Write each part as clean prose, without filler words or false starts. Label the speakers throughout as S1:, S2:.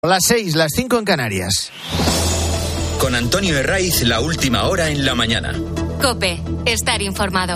S1: Las 6, las 5 en Canarias.
S2: Con Antonio Herraiz, la última hora en la mañana.
S3: COPE, estar informado.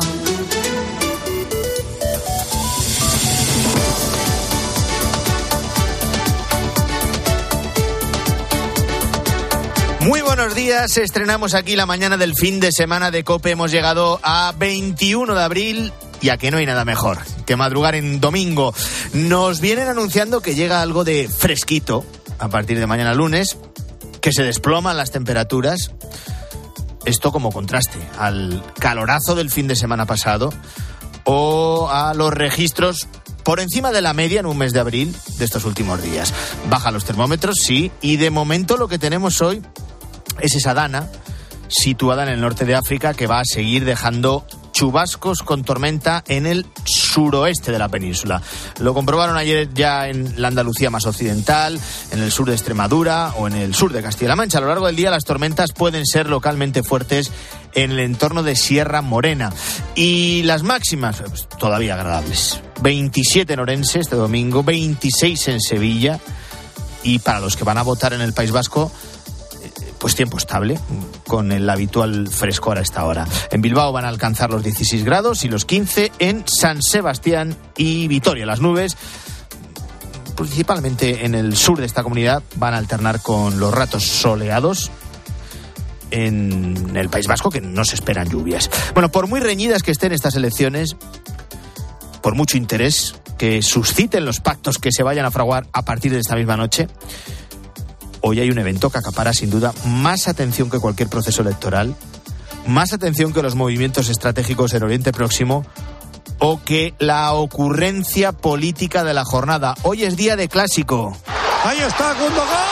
S1: Muy buenos días, estrenamos aquí la mañana del fin de semana de COPE. Hemos llegado a 21 de abril y a que no hay nada mejor que madrugar en domingo. Nos vienen anunciando que llega algo de fresquito a partir de mañana lunes, que se desploman las temperaturas. Esto como contraste al calorazo del fin de semana pasado o a los registros por encima de la media en un mes de abril de estos últimos días. Bajan los termómetros, sí, y de momento lo que tenemos hoy es esa dana situada en el norte de África que va a seguir dejando chubascos con tormenta en el suroeste de la península. Lo comprobaron ayer ya en la Andalucía más occidental, en el sur de Extremadura o en el sur de Castilla-La Mancha. A lo largo del día las tormentas pueden ser localmente fuertes en el entorno de Sierra Morena. Y las máximas, pues, todavía agradables. 27 en Orense este domingo, 26 en Sevilla. Y para los que van a votar en el País Vasco, pues tiempo estable, con el habitual frescor a esta hora. En Bilbao van a alcanzar los 16 grados y los 15 en San Sebastián y Vitoria. Las nubes, principalmente en el sur de esta comunidad, van a alternar con los ratos soleados. En el País Vasco, que no se esperan lluvias. Bueno, por muy reñidas que estén estas elecciones, por mucho interés que susciten los pactos que se vayan a fraguar a partir de esta misma noche, hoy hay un evento que acapara sin duda más atención que cualquier proceso electoral, más atención que los movimientos estratégicos en Oriente Próximo o que la ocurrencia política de la jornada. Hoy es día de clásico.
S4: Ahí está Gundogan.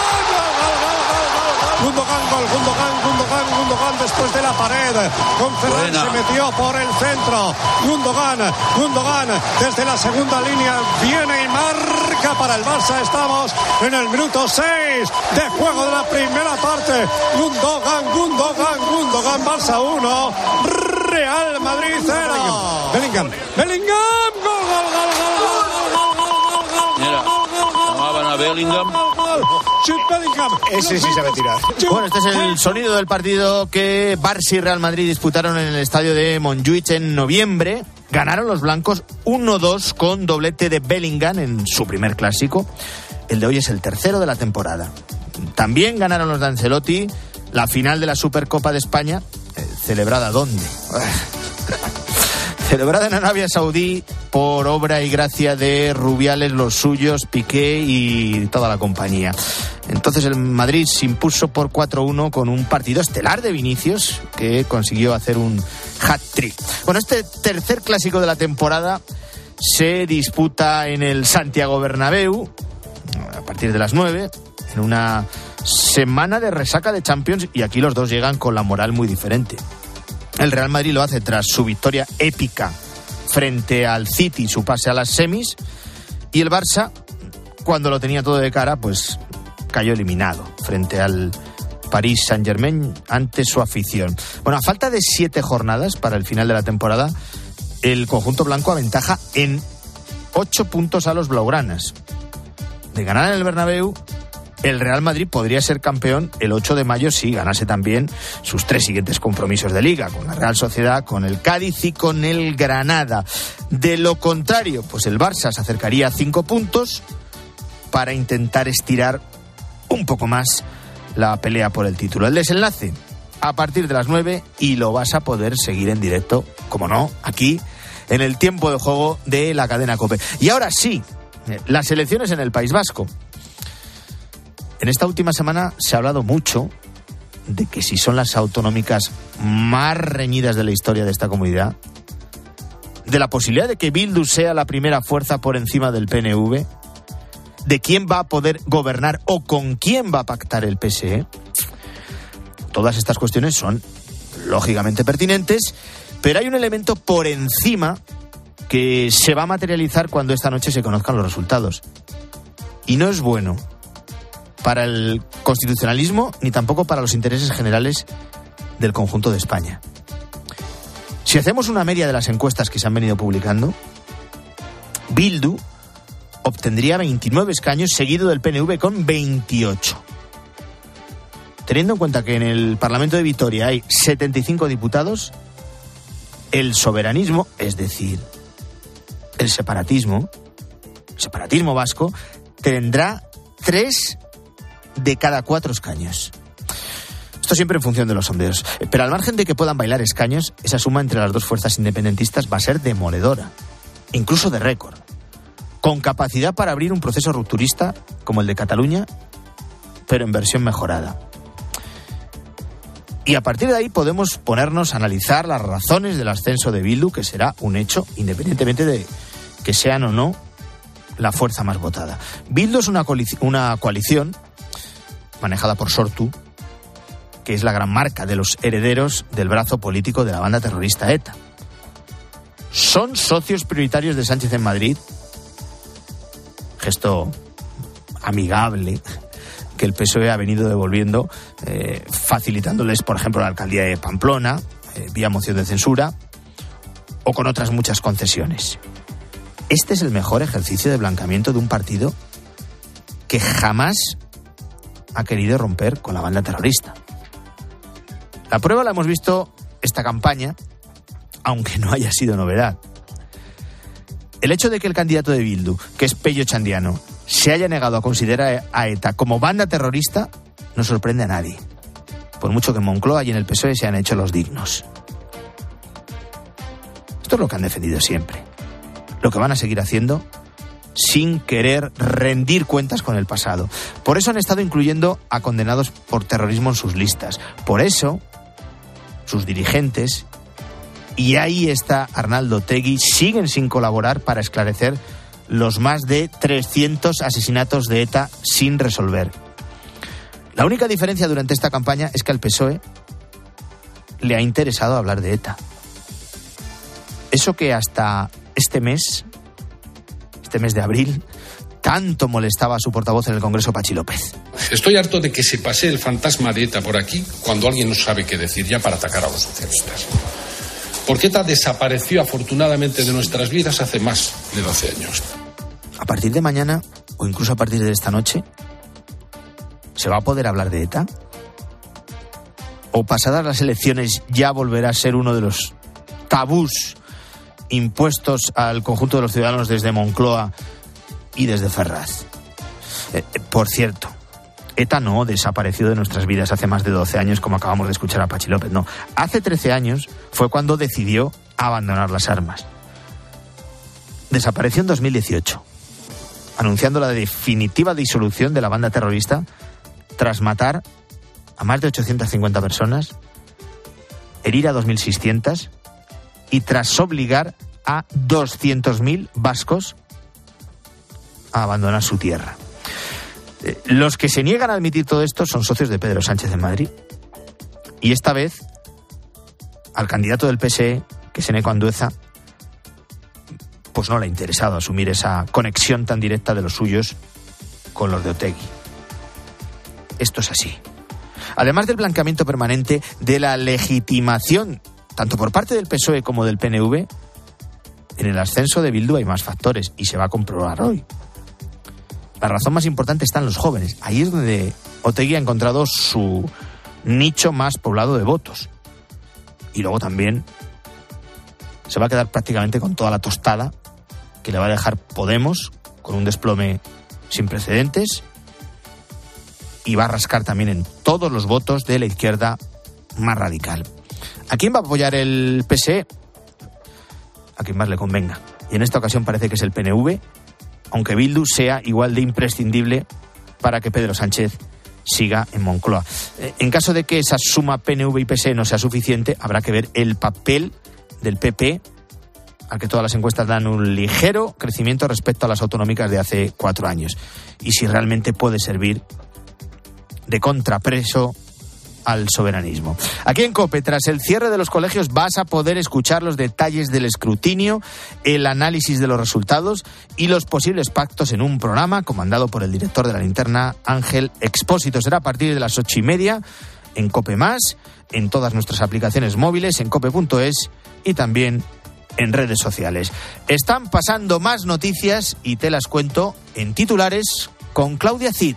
S4: Gundogan después de la pared. Con Ferran se metió por el centro. Gundogan desde la segunda línea viene y marca para el Barça. Estamos en el minuto 6 de juego de la primera parte. Gundogan, Barça 1, Real Madrid 0. Bellingham, gol.
S5: Mira, llamaban a Bellingham.
S4: Ese sí sabe tirar.
S1: Bueno, este es el sonido del partido que Barça y Real Madrid disputaron en el estadio de Montjuïc en noviembre. Ganaron los blancos 1-2 con doblete de Bellingham en su primer clásico. El de hoy es el tercero de la temporada. También ganaron los de Ancelotti la final de la Supercopa de España. ¿Celebrada dónde? Celebrada en Arabia Saudí por obra y gracia de Rubiales, los suyos, Piqué y toda la compañía. Entonces el Madrid se impuso por 4-1 con un partido estelar de Vinicius, que consiguió hacer un hat-trick. Bueno, este tercer clásico de la temporada se disputa en el Santiago Bernabéu a partir de las 9, en una semana de resaca de Champions, y aquí los dos llegan con la moral muy diferente. El Real Madrid lo hace tras su victoria épica frente al City, su pase a las semis, y el Barça, cuando lo tenía todo de cara, pues cayó eliminado frente al Paris Saint-Germain ante su afición. Bueno, a falta de 7 jornadas para el final de la temporada, el conjunto blanco aventaja en 8 puntos a los blaugranas. De ganar en el Bernabéu, el Real Madrid podría ser campeón el 8 de mayo si ganase también sus 3 siguientes compromisos de Liga, con la Real Sociedad, con el Cádiz y con el Granada. De lo contrario, pues el Barça se acercaría a 5 puntos para intentar estirar un poco más la pelea por el título. El desenlace a partir de las 9 y lo vas a poder seguir en directo, como no, aquí en el tiempo de juego de la cadena COPE. Y ahora sí, las elecciones en el País Vasco. En esta última semana se ha hablado mucho de que si son las autonómicas más reñidas de la historia de esta comunidad, de la posibilidad de que Bildu sea la primera fuerza por encima del PNV, de quién va a poder gobernar o con quién va a pactar el PSE. Todas estas cuestiones son lógicamente pertinentes, pero hay un elemento por encima que se va a materializar cuando esta noche se conozcan los resultados. Y no es bueno para el constitucionalismo ni tampoco para los intereses generales del conjunto de España. Si hacemos una media de las encuestas que se han venido publicando, Bildu obtendría 29 escaños, seguido del PNV con 28. Teniendo en cuenta que en el Parlamento de Vitoria hay 75 diputados, el soberanismo, es decir, el separatismo vasco, tendrá 3 de cada 4 escaños. Esto siempre en función de los sondeos. Pero al margen de que puedan bailar escaños, esa suma entre las dos fuerzas independentistas va a ser demoledora, incluso de récord, con capacidad para abrir un proceso rupturista como el de Cataluña, pero en versión mejorada. Y a partir de ahí podemos ponernos a analizar las razones del ascenso de Bildu, que será un hecho, independientemente de que sean o no la fuerza más votada. Bildu es una coalición manejada por Sortu, que es la gran marca de los herederos del brazo político de la banda terrorista ETA. Son socios prioritarios de Sánchez en Madrid, gesto amigable que el PSOE ha venido devolviendo, facilitándoles, por ejemplo, la alcaldía de Pamplona, vía moción de censura, o con otras muchas concesiones. Este es el mejor ejercicio de blanqueamiento de un partido que jamás ha querido romper con la banda terrorista. La prueba la hemos visto esta campaña, aunque no haya sido novedad. El hecho de que el candidato de Bildu, que es Pello Chandiano, se haya negado a considerar a ETA como banda terrorista no sorprende a nadie, por mucho que en Moncloa y en el PSOE se han hecho los dignos. Esto es lo que han defendido siempre, lo que van a seguir haciendo sin querer rendir cuentas con el pasado. Por eso han estado incluyendo a condenados por terrorismo en sus listas. Por eso sus dirigentes, y ahí está Arnaldo Otegi, siguen sin colaborar para esclarecer los más de 300 asesinatos de ETA sin resolver. La única diferencia durante esta campaña es que al PSOE le ha interesado hablar de ETA. Eso que hasta este mes de abril, tanto molestaba a su portavoz en el Congreso, Pachi López.
S6: Estoy harto de que se pase el fantasma de ETA por aquí cuando alguien no sabe qué decir ya para atacar a los socialistas. Porque ETA desapareció afortunadamente de nuestras vidas hace más de 12 años.
S1: A partir de mañana, o incluso a partir de esta noche, ¿se va a poder hablar de ETA? ¿O pasadas las elecciones ya volverá a ser uno de los tabús impuestos al conjunto de los ciudadanos desde Moncloa y desde Ferraz? Por cierto, ETA no desapareció de nuestras vidas hace más de 12 años, como acabamos de escuchar a Pachi López, no. Hace 13 años fue cuando decidió abandonar las armas. Desapareció en 2018, anunciando la definitiva disolución de la banda terrorista tras matar a más de 850 personas, herir a 2.600 y tras obligar a 200.000 vascos a abandonar su tierra. Los que se niegan a admitir todo esto son socios de Pedro Sánchez en Madrid. Y esta vez, al candidato del PSE, que es Eneko Andueza, pues no le ha interesado asumir esa conexión tan directa de los suyos con los de Otegi. Esto es así. Además del blanqueamiento permanente, de la legitimación, tanto por parte del PSOE como del PNV, en el ascenso de Bildu hay más factores, y se va a comprobar hoy. La razón más importante está en los jóvenes. Ahí es donde Otegi ha encontrado su nicho más poblado de votos. Y luego también se va a quedar prácticamente con toda la tostada que le va a dejar Podemos, con un desplome sin precedentes, y va a rascar también en todos los votos de la izquierda más radical. ¿A quién va a apoyar el PSE? A quien más le convenga. Y en esta ocasión parece que es el PNV, aunque Bildu sea igual de imprescindible para que Pedro Sánchez siga en Moncloa. En caso de que esa suma PNV y PSE no sea suficiente, habrá que ver el papel del PP, al que todas las encuestas dan un ligero crecimiento respecto a las autonómicas de hace 4 años. Y si realmente puede servir de contrapeso al soberanismo. Aquí en COPE, tras el cierre de los colegios, vas a poder escuchar los detalles del escrutinio, el análisis de los resultados y los posibles pactos en un programa comandado por el director de La Linterna, Ángel Expósito. Será a partir de las 8:30 en COPE+, en todas nuestras aplicaciones móviles, en cope.es y también en redes sociales. Están pasando más noticias y te las cuento en titulares con Claudia Cid.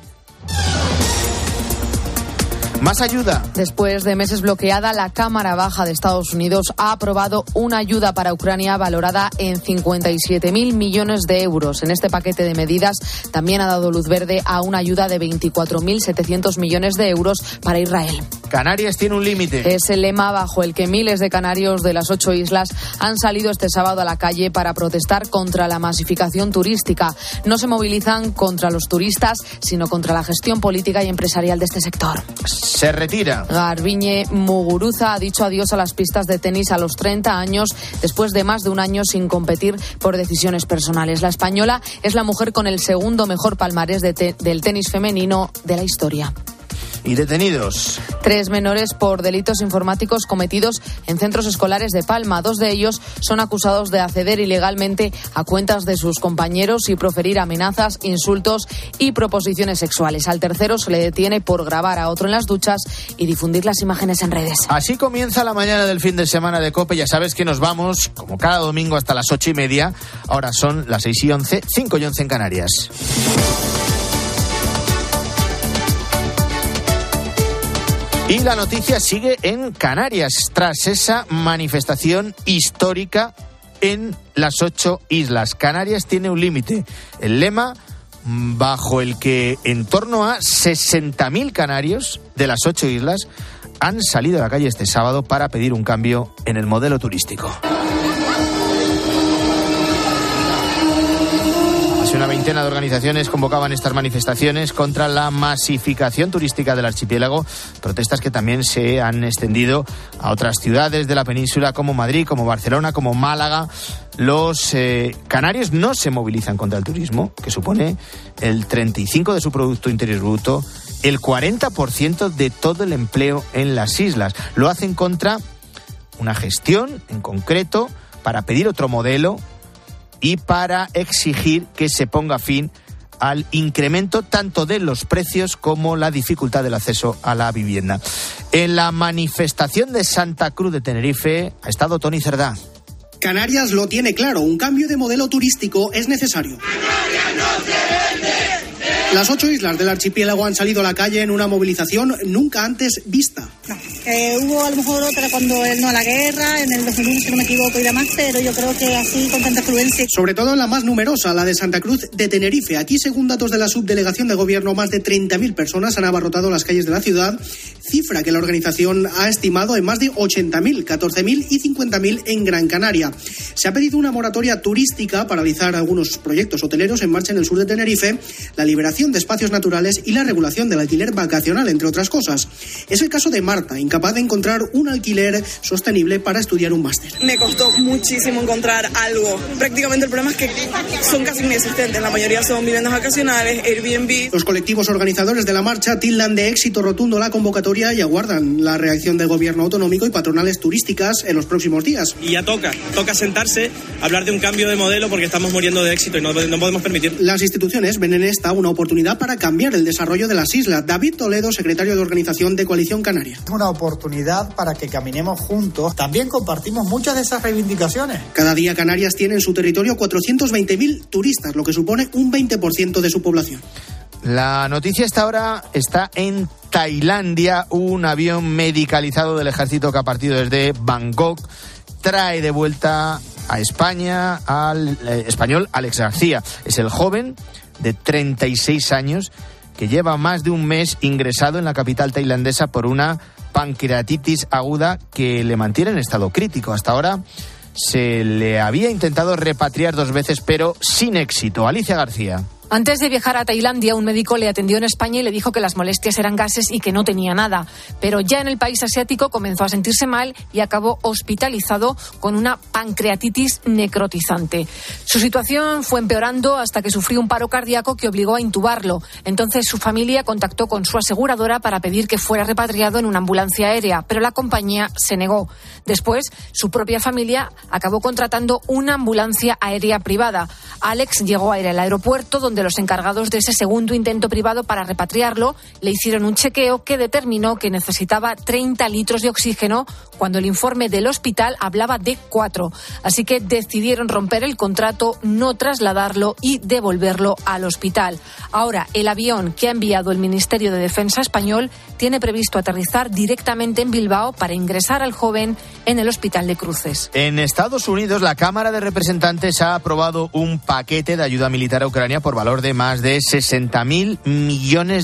S1: Más ayuda.
S7: Después de meses bloqueada, la Cámara Baja de Estados Unidos ha aprobado una ayuda para Ucrania valorada en 57.000 millones de euros. En este paquete de medidas también ha dado luz verde a una ayuda de 24.700 millones de euros para Israel.
S1: Canarias tiene un límite.
S7: Es el lema bajo el que miles de canarios de las 8 islas han salido este sábado a la calle para protestar contra la masificación turística. No se movilizan contra los turistas, sino contra la gestión política y empresarial de este sector.
S1: Se retira.
S7: Garbiñe Muguruza ha dicho adiós a las pistas de tenis a los 30 años, después de más de un año sin competir por decisiones personales. La española es la mujer con el segundo mejor palmarés del tenis femenino de la historia.
S1: Y detenidos.
S7: 3 menores por delitos informáticos cometidos en centros escolares de Palma. 2 de ellos son acusados de acceder ilegalmente a cuentas de sus compañeros y proferir amenazas, insultos y proposiciones sexuales. Al tercero se le detiene por grabar a otro en las duchas y difundir las imágenes en redes.
S1: Así comienza la mañana del fin de semana de COPE. Ya sabes que nos vamos, como cada domingo, hasta las 8:30. Ahora son las 6:11, 5:11 en Canarias. Y la noticia sigue en Canarias, tras esa manifestación histórica en las 8 islas. Canarias tiene un límite. El lema bajo el que en torno a 60.000 canarios de las 8 islas han salido a la calle este sábado para pedir un cambio en el modelo turístico. Una veintena de organizaciones convocaban estas manifestaciones contra la masificación turística del archipiélago, protestas que también se han extendido a otras ciudades de la península como Madrid, como Barcelona, como Málaga. Los canarios no se movilizan contra el turismo, que supone el 35% de su Producto Interior Bruto, el 40% de todo el empleo en las islas. Lo hacen contra una gestión en concreto para pedir otro modelo y para exigir que se ponga fin al incremento tanto de los precios como la dificultad del acceso a la vivienda. En la manifestación de Santa Cruz de Tenerife ha estado Toni Cerdá.
S8: Canarias lo tiene claro, un cambio de modelo turístico es necesario. ¡Canarias no se vende! Las 8 islas del archipiélago han salido a la calle en una movilización nunca antes vista.
S9: No, hubo a lo mejor otra cuando no la guerra, en el 2001 si no me equivoco y demás, pero yo creo que así con tanta afluencia.
S8: Sobre todo en la más numerosa, la de Santa Cruz de Tenerife. Aquí, según datos de la subdelegación de gobierno, más de 30.000 personas han abarrotado las calles de la ciudad, cifra que la organización ha estimado en más de 80.000, 14.000 y 50.000 en Gran Canaria. Se ha pedido una moratoria turística para realizar algunos proyectos hoteleros en marcha en el sur de Tenerife, la liberación de espacios naturales y la regulación del alquiler vacacional, entre otras cosas. Es el caso de Marta, incapaz de encontrar un alquiler sostenible para estudiar un máster.
S10: Me costó muchísimo encontrar algo. Prácticamente el problema es que son casi inexistentes. La mayoría son viviendas vacacionales, Airbnb.
S8: Los colectivos organizadores de la marcha tildan de éxito rotundo la convocatoria y aguardan la reacción del gobierno autonómico y patronales turísticas en los próximos días.
S11: Y ya toca sentarse, hablar de un cambio de modelo porque estamos muriendo de éxito y no podemos permitir.
S8: Las instituciones ven en esta una oportunidad para cambiar el desarrollo de las islas. David Toledo, secretario de organización de Coalición Canaria.
S12: Es una oportunidad para que caminemos juntos. También compartimos muchas de esas reivindicaciones.
S8: Cada día Canarias tiene en su territorio 420.000 turistas, lo que supone un 20% de su población.
S1: La noticia hasta ahora está en Tailandia. Un avión medicalizado del ejército que ha partido desde Bangkok trae de vuelta a España al español Alex García. Es el joven de 36 años que lleva más de un mes ingresado en la capital tailandesa por una pancreatitis aguda que le mantiene en estado crítico. Hasta ahora se le había intentado repatriar 2 veces, pero sin éxito. Alicia García.
S13: Antes de viajar a Tailandia, un médico le atendió en España y le dijo que las molestias eran gases y que no tenía nada. Pero ya en el país asiático comenzó a sentirse mal y acabó hospitalizado con una pancreatitis necrotizante. Su situación fue empeorando hasta que sufrió un paro cardíaco que obligó a intubarlo. Entonces su familia contactó con su aseguradora para pedir que fuera repatriado en una ambulancia aérea, pero la compañía se negó. Después, su propia familia acabó contratando una ambulancia aérea privada. Alex llegó a ir al aeropuerto donde de los encargados de ese segundo intento privado para repatriarlo le hicieron un chequeo que determinó que necesitaba 30 litros de oxígeno cuando el informe del hospital hablaba de 4. Así que decidieron romper el contrato, no trasladarlo y devolverlo al hospital. Ahora, el avión que ha enviado el Ministerio de Defensa español tiene previsto aterrizar directamente en Bilbao para ingresar al joven en el Hospital de Cruces.
S1: En Estados Unidos, la Cámara de Representantes ha aprobado un paquete de ayuda militar a Ucrania por valor de más de $60.000 millones.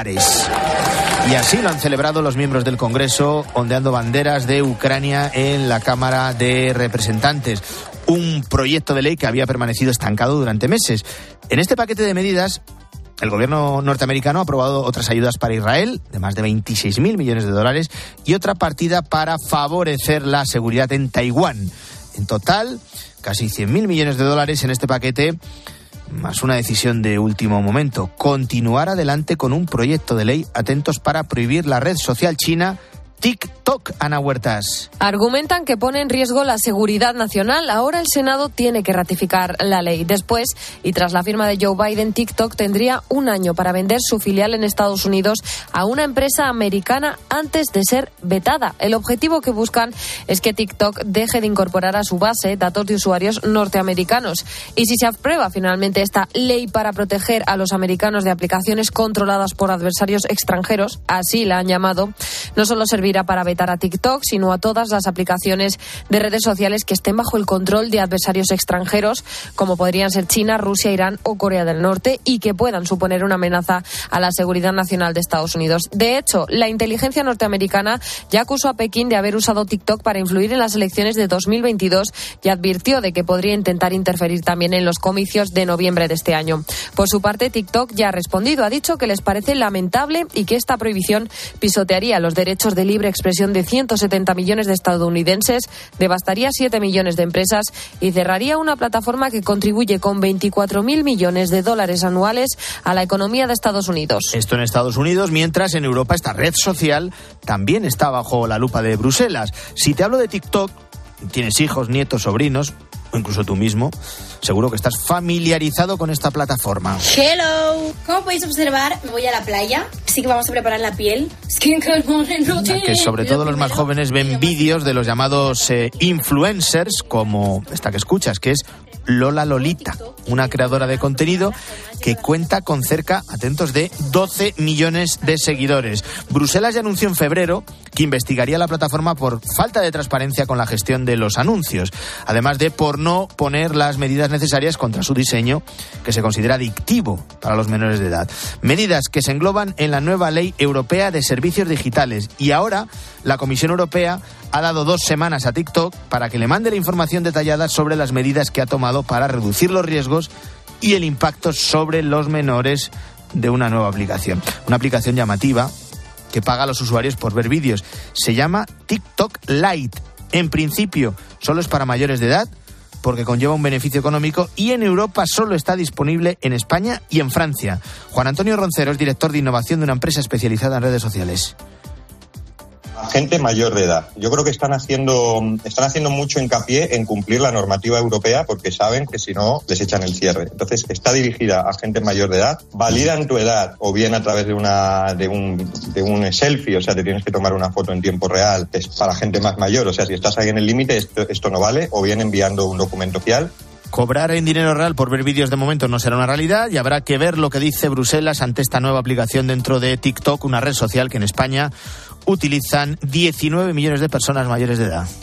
S1: Y así lo han celebrado los miembros del Congreso, ondeando banderas de Ucrania en la Cámara de Representantes. Un proyecto de ley que había permanecido estancado durante meses. En este paquete de medidas, el gobierno norteamericano ha aprobado otras ayudas para Israel de más de $26.000 millones y otra partida para favorecer la seguridad en Taiwán. En total, casi $100.000 millones en este paquete, más una decisión de último momento: continuar adelante con un proyecto de ley, atentos, para prohibir la red social china TikTok. Ana Huertas.
S14: Argumentan que pone en riesgo la seguridad nacional. Ahora el Senado tiene que ratificar la ley. Después, y tras la firma de Joe Biden, TikTok tendría un año para vender su filial en Estados Unidos a una empresa americana antes de ser vetada. El objetivo que buscan es que TikTok deje de incorporar a su base datos de usuarios norteamericanos. Y si se aprueba finalmente esta ley para proteger a los americanos de aplicaciones controladas por adversarios extranjeros, así la han llamado, no solo servirá para vetar a TikTok, sino a todas las aplicaciones de redes sociales que estén bajo el control de adversarios extranjeros, como podrían ser China, Rusia, Irán o Corea del Norte, y que puedan suponer una amenaza a la seguridad nacional de Estados Unidos. De hecho, la inteligencia norteamericana ya acusó a Pekín de haber usado TikTok para influir en las elecciones de 2022 y advirtió de que podría intentar interferir también en los comicios de noviembre de este año. Por su parte, TikTok ya ha respondido. Ha dicho que les parece lamentable y que esta prohibición pisotearía los derechos de libre expresión de 170 millones de estadounidenses, devastaría 7 millones de empresas y cerraría una plataforma que contribuye con $24.000 millones anuales a la economía de Estados Unidos.
S1: Esto en Estados Unidos, mientras en Europa esta red social también está bajo la lupa de Bruselas. Si te hablo de TikTok, tienes hijos, nietos, sobrinos, o incluso tú mismo, seguro que estás familiarizado con esta plataforma.
S15: Hello. Como podéis observar, me voy a la playa, así que vamos a preparar la piel.
S1: Que sobre todo los más jóvenes ven vídeos de los llamados influencers, como esta que escuchas, que es Lola Lolita, una creadora de contenido que cuenta con cerca, atentos, de 12 millones de seguidores. Bruselas ya anunció en febrero que investigaría la plataforma por falta de transparencia con la gestión de los anuncios, además de por no poner las medidas necesarias contra su diseño, que se considera adictivo para los menores de edad. Medidas que se engloban en la nueva Ley Europea de Servicios Digitales. Y ahora la Comisión Europea ha dado 2 semanas a TikTok para que le mande la información detallada sobre las medidas que ha tomado para reducir los riesgos y el impacto sobre los menores de una nueva aplicación. Una aplicación llamativa que paga a los usuarios por ver vídeos. Se llama TikTok Lite. En principio solo es para mayores de edad, porque conlleva un beneficio económico, y en Europa solo está disponible en España y en Francia. Juan Antonio Roncero es director de innovación de una empresa especializada en redes sociales.
S16: Gente mayor de edad. Yo creo que están haciendo mucho hincapié en cumplir la normativa europea, porque saben que si no les echan el cierre. Entonces está dirigida a gente mayor de edad. Validan tu edad o bien a través de un selfie, o sea, te tienes que tomar una foto en tiempo real. Es para gente más mayor, o sea, si estás ahí en el límite, esto no vale, o bien enviando un documento oficial.
S1: Cobrar en dinero real por ver vídeos de momento no será una realidad, y habrá que ver lo que dice Bruselas ante esta nueva aplicación dentro de TikTok, una red social que en España utilizan 19 millones de personas mayores de edad.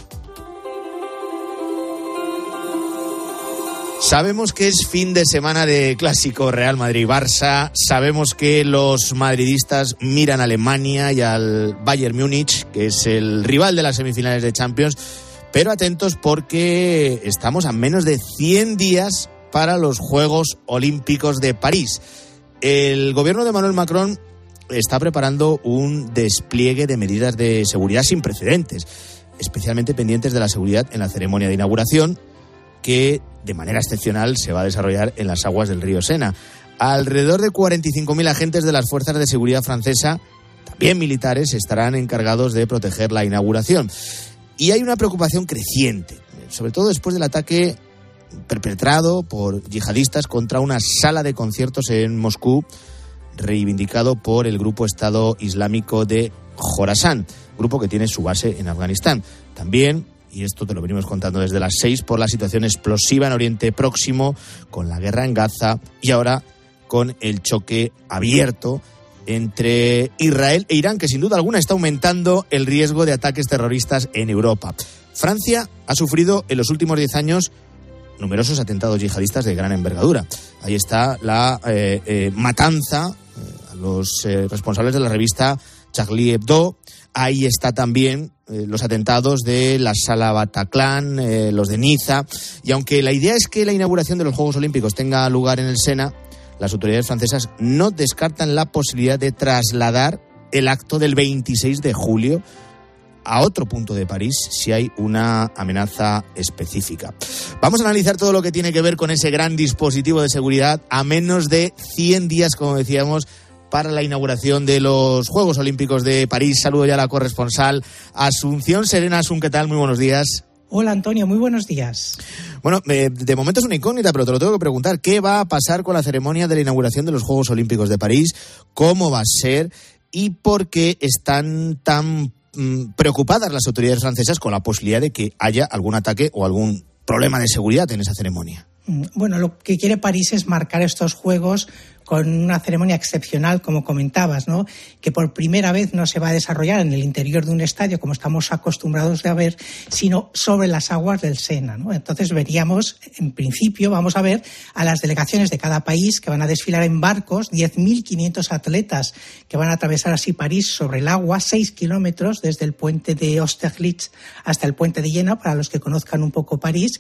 S1: Sabemos que es fin de semana de clásico Real Madrid-Barça, sabemos que los madridistas miran a Alemania y al Bayern Múnich, que es el rival de las semifinales de Champions, pero atentos porque estamos a menos de 100 días para los Juegos Olímpicos de París. El gobierno de Emmanuel Macron está preparando un despliegue de medidas de seguridad sin precedentes, especialmente pendientes de la seguridad en la ceremonia de inauguración, que de manera excepcional se va a desarrollar en las aguas del río Sena. Alrededor de 45.000 agentes de las fuerzas de seguridad francesa, también militares, estarán encargados de proteger la inauguración. Y hay una preocupación creciente, sobre todo después del ataque perpetrado por yihadistas contra una sala de conciertos en Moscú, reivindicado por el grupo Estado Islámico de Jorasán, grupo que tiene su base en Afganistán. También, y esto te lo venimos contando desde las 6, por la situación explosiva en Oriente Próximo, con la guerra en Gaza y ahora con el choque abierto entre Israel e Irán, que sin duda alguna está aumentando el riesgo de ataques terroristas en Europa. Francia ha sufrido en los últimos 10 años numerosos atentados yihadistas de gran envergadura. Ahí está la matanza a los responsables de la revista Charlie Hebdo. Ahí está también los atentados de la Sala Bataclan, los de Niza. Y aunque la idea es que la inauguración de los Juegos Olímpicos tenga lugar en el Sena, las autoridades francesas no descartan la posibilidad de trasladar el acto del 26 de julio a otro punto de París si hay una amenaza específica. Vamos a analizar todo lo que tiene que ver con ese gran dispositivo de seguridad a menos de 100 días, como decíamos, para la inauguración de los Juegos Olímpicos de París. Saludo ya a la corresponsal Asunción Serena. Asun, ¿qué tal? Muy buenos días.
S17: Hola, Antonio, muy buenos días.
S1: Bueno, de momento es una incógnita, pero te lo tengo que preguntar. ¿Qué va a pasar con la ceremonia de la inauguración de los Juegos Olímpicos de París? ¿Cómo va a ser? ¿Y por qué están tan preocupadas las autoridades francesas con la posibilidad de que haya algún ataque o algún problema de seguridad en esa ceremonia?
S17: Bueno, lo que quiere París es marcar estos Juegos con una ceremonia excepcional, como comentabas, ¿no? Que por primera vez no se va a desarrollar en el interior de un estadio, como estamos acostumbrados a ver, sino sobre las aguas del Sena, ¿no? Entonces veríamos, en principio, vamos a ver a las delegaciones de cada país que van a desfilar en barcos, 10.500 atletas que van a atravesar así París sobre el agua, 6 kilómetros desde el puente de Austerlitz hasta el puente de Jena, para los que conozcan un poco París.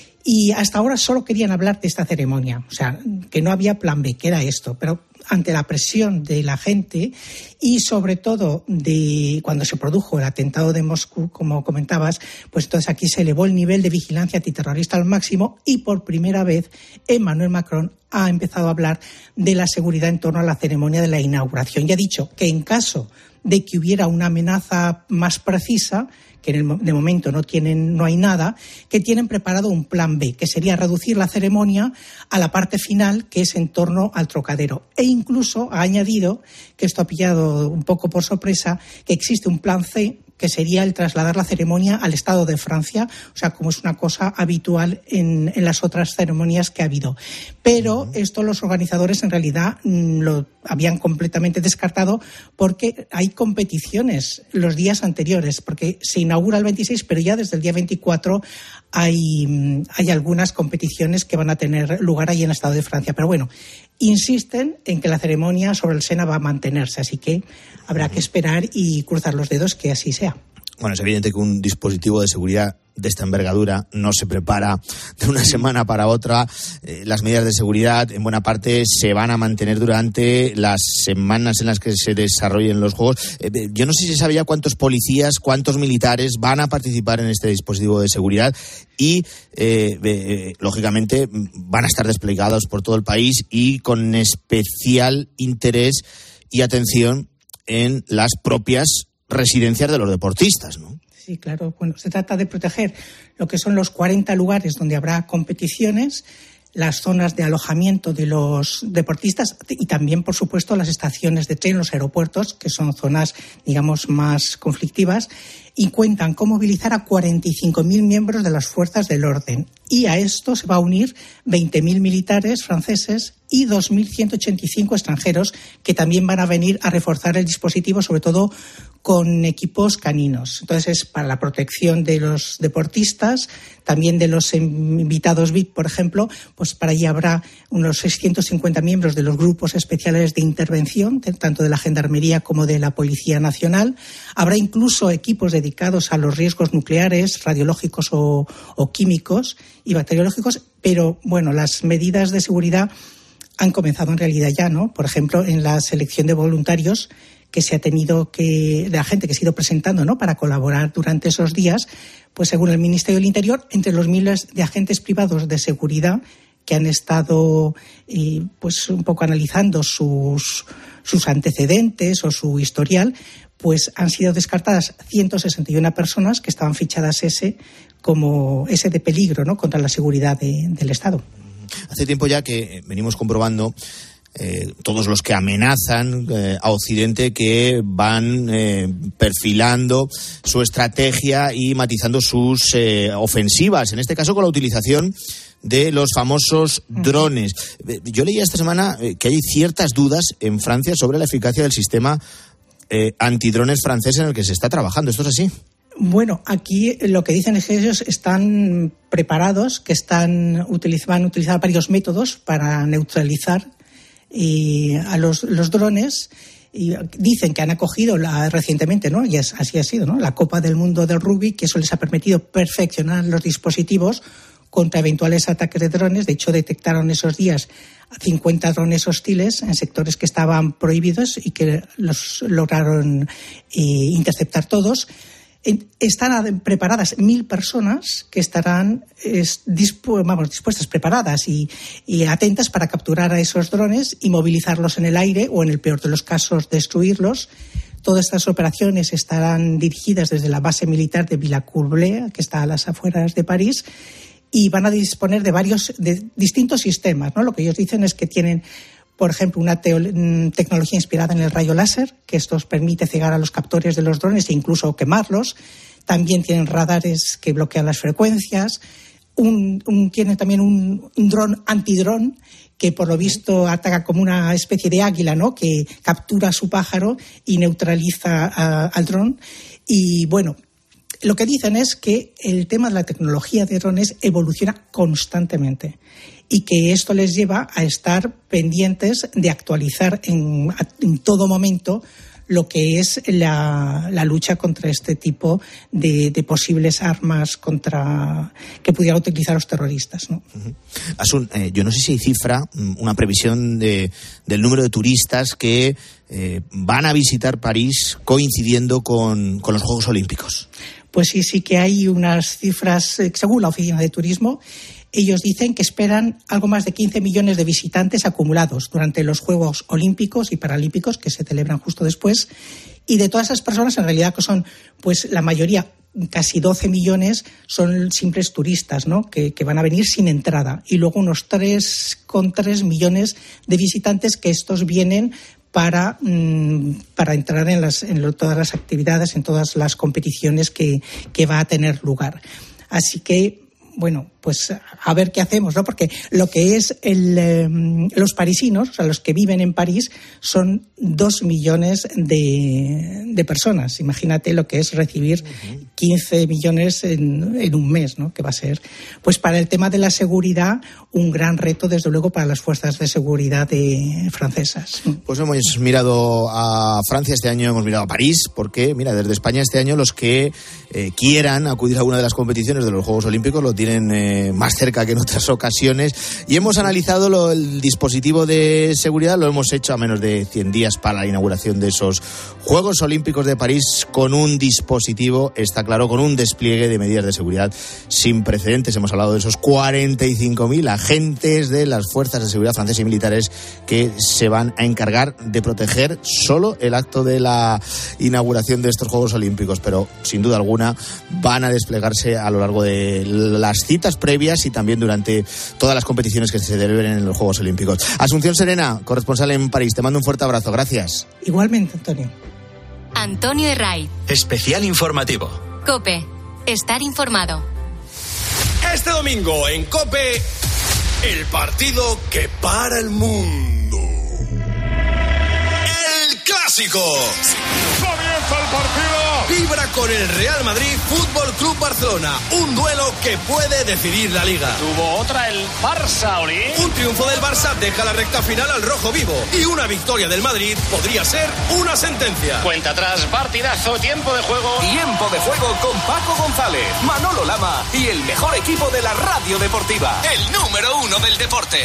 S17: Y hasta ahora solo querían hablar de esta ceremonia, o sea, que no había plan B, que era esto, pero ante la presión de la gente y sobre todo de cuando se produjo el atentado de Moscú, como comentabas, pues entonces aquí se elevó el nivel de vigilancia antiterrorista al máximo y por primera vez Emmanuel Macron ha empezado a hablar de la seguridad en torno a la ceremonia de la inauguración y ha dicho que en caso de que hubiera una amenaza más precisa, que de momento no hay nada, que tienen preparado un plan B, que sería reducir la ceremonia a la parte final, que es en torno al Trocadero. E incluso ha añadido, que esto ha pillado un poco por sorpresa, que existe un plan C, que sería el trasladar la ceremonia al Estado de Francia, o sea, como es una cosa habitual en las otras ceremonias que ha habido. Pero esto los organizadores en realidad lo habían completamente descartado porque hay competiciones los días anteriores, porque se inaugura el 26, pero ya desde el día 24 hay algunas competiciones que van a tener lugar ahí en el Estado de Francia. Pero bueno, insisten en que la ceremonia sobre el Sena va a mantenerse, así que habrá que esperar y cruzar los dedos que así sea.
S1: Bueno, es evidente que un dispositivo de seguridad de esta envergadura no se prepara de una semana para otra. Las medidas de seguridad, en buena parte, se van a mantener durante las semanas en las que se desarrollen los Juegos. Yo no sé si se sabe ya cuántos policías, cuántos militares van a participar en este dispositivo de seguridad y, lógicamente, van a estar desplegados por todo el país y con especial interés y atención en las propias residencias de los deportistas, ¿no?
S17: Sí, claro. Bueno, se trata de proteger lo que son los 40 lugares donde habrá competiciones, las zonas de alojamiento de los deportistas y también, por supuesto, las estaciones de tren, los aeropuertos, que son zonas, digamos, más conflictivas, y cuentan con movilizar a 45.000 miembros de las fuerzas del orden. Y a esto se va a unir 20.000 militares franceses y 2.185 extranjeros que también van a venir a reforzar el dispositivo, sobre todo con equipos caninos. Entonces es para la protección de los deportistas, también de los invitados VIP, por ejemplo, pues para allí habrá unos 650 miembros de los grupos especiales de intervención, tanto de la Gendarmería como de la Policía Nacional. Habrá incluso equipos dedicados a los riesgos nucleares, radiológicos o químicos y bacteriológicos, pero bueno, las medidas de seguridad han comenzado en realidad ya, ¿no? Por ejemplo, en la selección de voluntarios que se ha tenido de la gente que se ha ido presentando, ¿no?, para colaborar durante esos días, pues según el Ministerio del Interior, entre los miles de agentes privados de seguridad que han estado pues un poco analizando sus antecedentes o su historial, pues han sido descartadas 161 personas que estaban fichadas como ese de peligro, ¿no?, contra la seguridad del Estado.
S1: Hace tiempo ya que venimos comprobando todos los que amenazan a Occidente, que van perfilando su estrategia y matizando sus ofensivas, en este caso con la utilización de los famosos drones. Yo leía esta semana que hay ciertas dudas en Francia sobre la eficacia del sistema antidrones francés en el que se está trabajando. ¿Esto es así?
S17: Bueno, aquí lo que dicen es que ellos están preparados, que van a utilizar varios métodos para neutralizar a los drones, y dicen que han acogido recientemente, ¿no?, y así ha sido, ¿no?, la Copa del Mundo del Rugby, que eso les ha permitido perfeccionar los dispositivos contra eventuales ataques de drones. De hecho, detectaron esos días 50 drones hostiles en sectores que estaban prohibidos y que los lograron interceptar todos. Están preparadas 1.000 personas que estarán dispuestas, preparadas y atentas para capturar a esos drones y movilizarlos en el aire, o en el peor de los casos destruirlos. Todas estas operaciones estarán dirigidas desde la base militar de Villacoublay, que está a las afueras de París, y van a disponer de distintos sistemas, ¿no? Lo que ellos dicen es que tienen, por ejemplo, una tecnología inspirada en el rayo láser, que esto permite cegar a los captores de los drones e incluso quemarlos. También tienen radares que bloquean las frecuencias. Tienen también un dron antidrón que, por lo visto, ataca como una especie de águila, ¿no?, que captura a su pájaro y neutraliza al dron. Y bueno, lo que dicen es que el tema de la tecnología de drones evoluciona constantemente y que esto les lleva a estar pendientes de actualizar en todo momento lo que es la lucha contra este tipo de posibles armas que pudieran utilizar los terroristas, ¿no?
S1: Asun, yo no sé si hay cifra, una previsión del número de turistas que van a visitar París coincidiendo con los Juegos Olímpicos.
S17: Pues sí que hay unas cifras, según la Oficina de Turismo. Ellos dicen que esperan algo más de 15 millones de visitantes acumulados durante los Juegos Olímpicos y Paralímpicos, que se celebran justo después. Y de todas esas personas, en realidad, que son, pues la mayoría, casi 12 millones, son simples turistas, ¿no?, que van a venir sin entrada. Y luego unos 3,3 millones de visitantes, que estos vienen para entrar en todas las actividades, en todas las competiciones que va a tener lugar. Así que, bueno, pues a ver qué hacemos, ¿no? Porque lo que es los parisinos, o sea, los que viven en París, son 2 millones de personas. Imagínate lo que es recibir 15 millones en un mes, ¿no? Que va a ser, pues para el tema de la seguridad, un gran reto, desde luego, para las fuerzas de seguridad francesas.
S1: Pues hemos mirado a Francia este año, hemos mirado a París, porque, mira, desde España este año los que quieran acudir a alguna de las competiciones de los Juegos Olímpicos lo tienen más cerca que en otras ocasiones, y hemos analizado el dispositivo de seguridad. Lo hemos hecho a menos de 100 días para la inauguración de esos Juegos Olímpicos de París, con un dispositivo, está claro, con un despliegue de medidas de seguridad sin precedentes. Hemos hablado de esos 45.000 agentes de las fuerzas de seguridad francesas y militares que se van a encargar de proteger solo el acto de la inauguración de estos Juegos Olímpicos, pero sin duda alguna van a desplegarse a lo largo de las citas previas y también durante todas las competiciones que se celebren en los Juegos Olímpicos. Asunción Serena, corresponsal en París, te mando un fuerte abrazo. Gracias.
S17: Igualmente, Antonio.
S3: Antonio Herray.
S2: Especial informativo.
S3: COPE. Estar informado.
S18: Este domingo en COPE, el partido que para el mundo. El Clásico. Comienza el partido. Vibra con el Real Madrid Fútbol Club Barcelona. Un duelo que puede decidir la Liga.
S11: Tuvo otra el Barça, Oli.
S18: Un triunfo del Barça deja la recta final al rojo vivo. Y una victoria del Madrid podría ser una sentencia.
S11: Cuenta atrás, partidazo, tiempo de juego.
S18: Tiempo de juego con Paco González, Manolo Lama y el mejor equipo de la radio deportiva. El número 1 del deporte.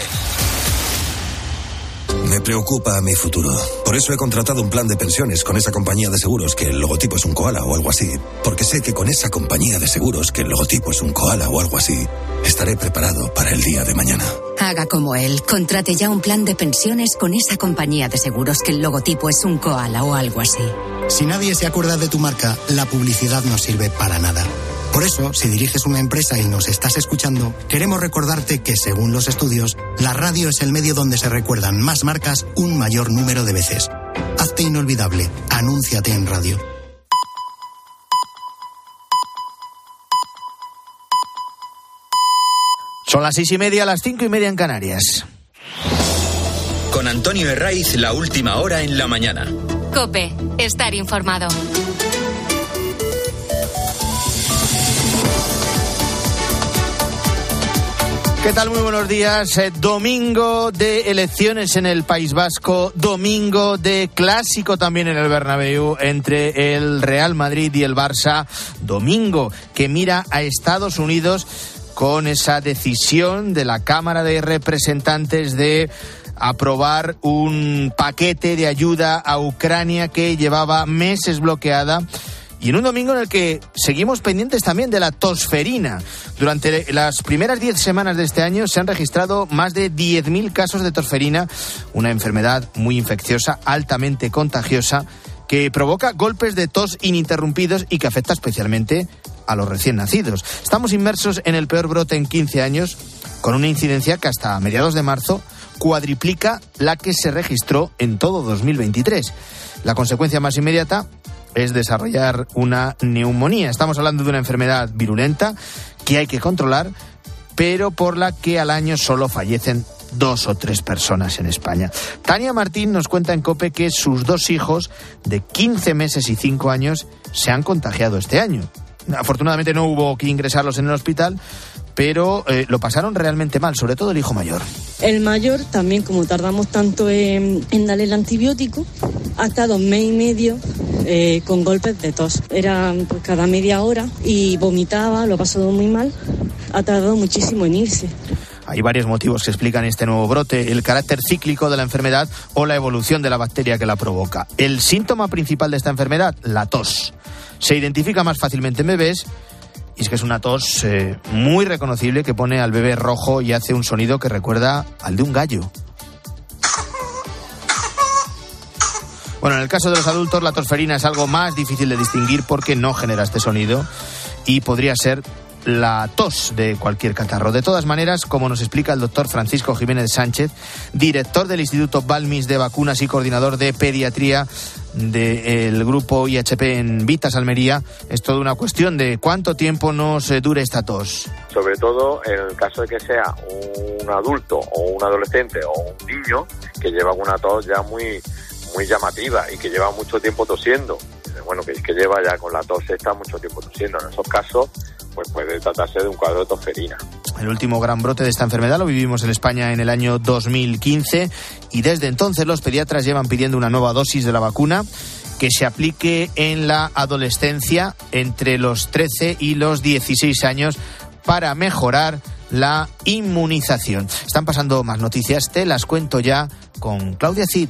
S19: Me preocupa mi futuro. Por eso he contratado un plan de pensiones con esa compañía de seguros que el logotipo es un koala o algo así. Porque sé que con esa compañía de seguros que el logotipo es un koala o algo así, estaré preparado para el día de mañana.
S20: Haga como él. Contrate ya un plan de pensiones con esa compañía de seguros que el logotipo es un koala o algo así.
S21: Si nadie se acuerda de tu marca, la publicidad no sirve para nada. Por eso, si diriges una empresa y nos estás escuchando, queremos recordarte que, según los estudios, la radio es el medio donde se recuerdan más marcas un mayor número de veces. Hazte inolvidable. Anúnciate en radio.
S1: Son las 6:30, las 5:30 en Canarias.
S2: Con Antonio Herraiz, la última hora en la mañana.
S3: COPE, estar informado.
S1: ¿Qué tal? Muy buenos días. Domingo de elecciones en el País Vasco, domingo de clásico también en el Bernabéu entre el Real Madrid y el Barça, domingo que mira a Estados Unidos con esa decisión de la Cámara de Representantes de aprobar un paquete de ayuda a Ucrania que llevaba meses bloqueada. Y en un domingo en el que seguimos pendientes también de la tosferina. Durante las primeras 10 semanas de este año se han registrado más de 10.000 casos de tosferina, una enfermedad muy infecciosa, altamente contagiosa, que provoca golpes de tos ininterrumpidos y que afecta especialmente a los recién nacidos. Estamos inmersos en el peor brote en 15 años, con una incidencia que hasta mediados de marzo cuadriplica la que se registró en todo 2023. La consecuencia más inmediata es desarrollar una neumonía. Estamos hablando de una enfermedad virulenta que hay que controlar, pero por la que al año solo fallecen 2 o 3 personas en España. Tania Martín nos cuenta en COPE que sus 2 hijos de 15 meses y 5 años se han contagiado este año. Afortunadamente no hubo que ingresarlos en el hospital, pero lo pasaron realmente mal, sobre todo el hijo mayor.
S22: El mayor también, como tardamos tanto en darle el antibiótico, ha estado 1 mes y medio con golpes de tos. Era pues, cada media hora y vomitaba, lo ha pasado muy mal, ha tardado muchísimo en irse.
S1: Hay varios motivos que explican este nuevo brote: el carácter cíclico de la enfermedad o la evolución de la bacteria que la provoca. El síntoma principal de esta enfermedad, la tos. Se identifica más fácilmente en bebés, y es que es una tos muy reconocible que pone al bebé rojo y hace un sonido que recuerda al de un gallo. Bueno, en el caso de los adultos, la tosferina es algo más difícil de distinguir porque no genera este sonido y podría ser la tos de cualquier catarro. De todas maneras, como nos explica el doctor Francisco Jiménez Sánchez, director del Instituto Balmis de Vacunas y coordinador de pediatría del grupo IHP en Vitas, Almería, es toda una cuestión de cuánto tiempo nos dure esta tos.
S23: Sobre todo en el caso de que sea un adulto o un adolescente o un niño que lleva una tos ya muy llamativa y que lleva mucho tiempo tosiendo. Bueno, que lleva ya con la tos esta mucho tiempo tosiendo. En esos casos, pues puede tratarse de un cuadro de tosferina. El último gran brote de esta enfermedad lo vivimos en España en el año 2015 y desde entonces los pediatras llevan pidiendo una nueva dosis de la vacuna que se aplique en la adolescencia entre los 13 y los 16 años para mejorar la inmunización. Están pasando más noticias, te las cuento ya con Claudia Cid.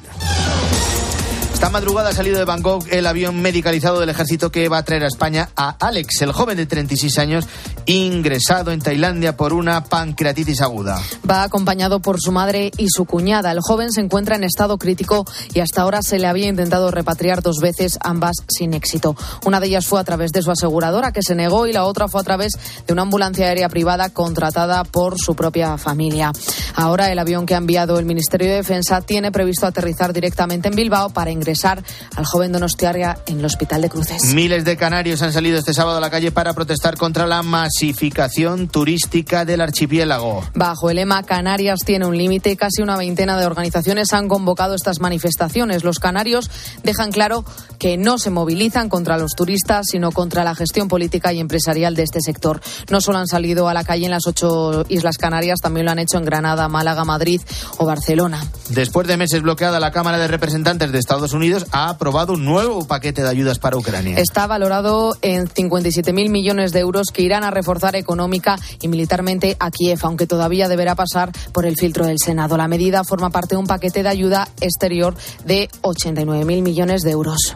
S23: Esta madrugada ha salido de Bangkok el avión medicalizado del ejército que va a traer a España a Alex, el joven de 36 años, ingresado en Tailandia por una pancreatitis aguda.
S7: Va acompañado por su madre y su cuñada. El joven se encuentra en estado crítico y hasta ahora se le había intentado repatriar 2 veces, ambas sin éxito. Una de ellas fue a través de su aseguradora, que se negó, y la otra fue a través de una ambulancia aérea privada contratada por su propia familia. Ahora el avión que ha enviado el Ministerio de Defensa tiene previsto aterrizar directamente en Bilbao para ingresar al joven donostiarra en el Hospital de Cruces.
S1: Miles de canarios han salido este sábado a la calle para protestar contra la masificación turística del archipiélago.
S7: Bajo el lema Canarias tiene un límite, casi una veintena de organizaciones han convocado estas manifestaciones. Los canarios dejan claro que no se movilizan contra los turistas, sino contra la gestión política y empresarial de este sector. No solo han salido a la calle en las 8 Islas Canarias, también lo han hecho en Granada, Málaga, Madrid o Barcelona.
S1: Después de meses bloqueada, la Cámara de Representantes de Estados Unidos ha aprobado un nuevo paquete de ayudas para Ucrania.
S7: Está valorado en 57.000 millones de euros que irán a reforzar económica y militarmente a Kiev, aunque todavía deberá pasar por el filtro del Senado. La medida forma parte de un paquete de ayuda exterior de 89.000 millones de euros.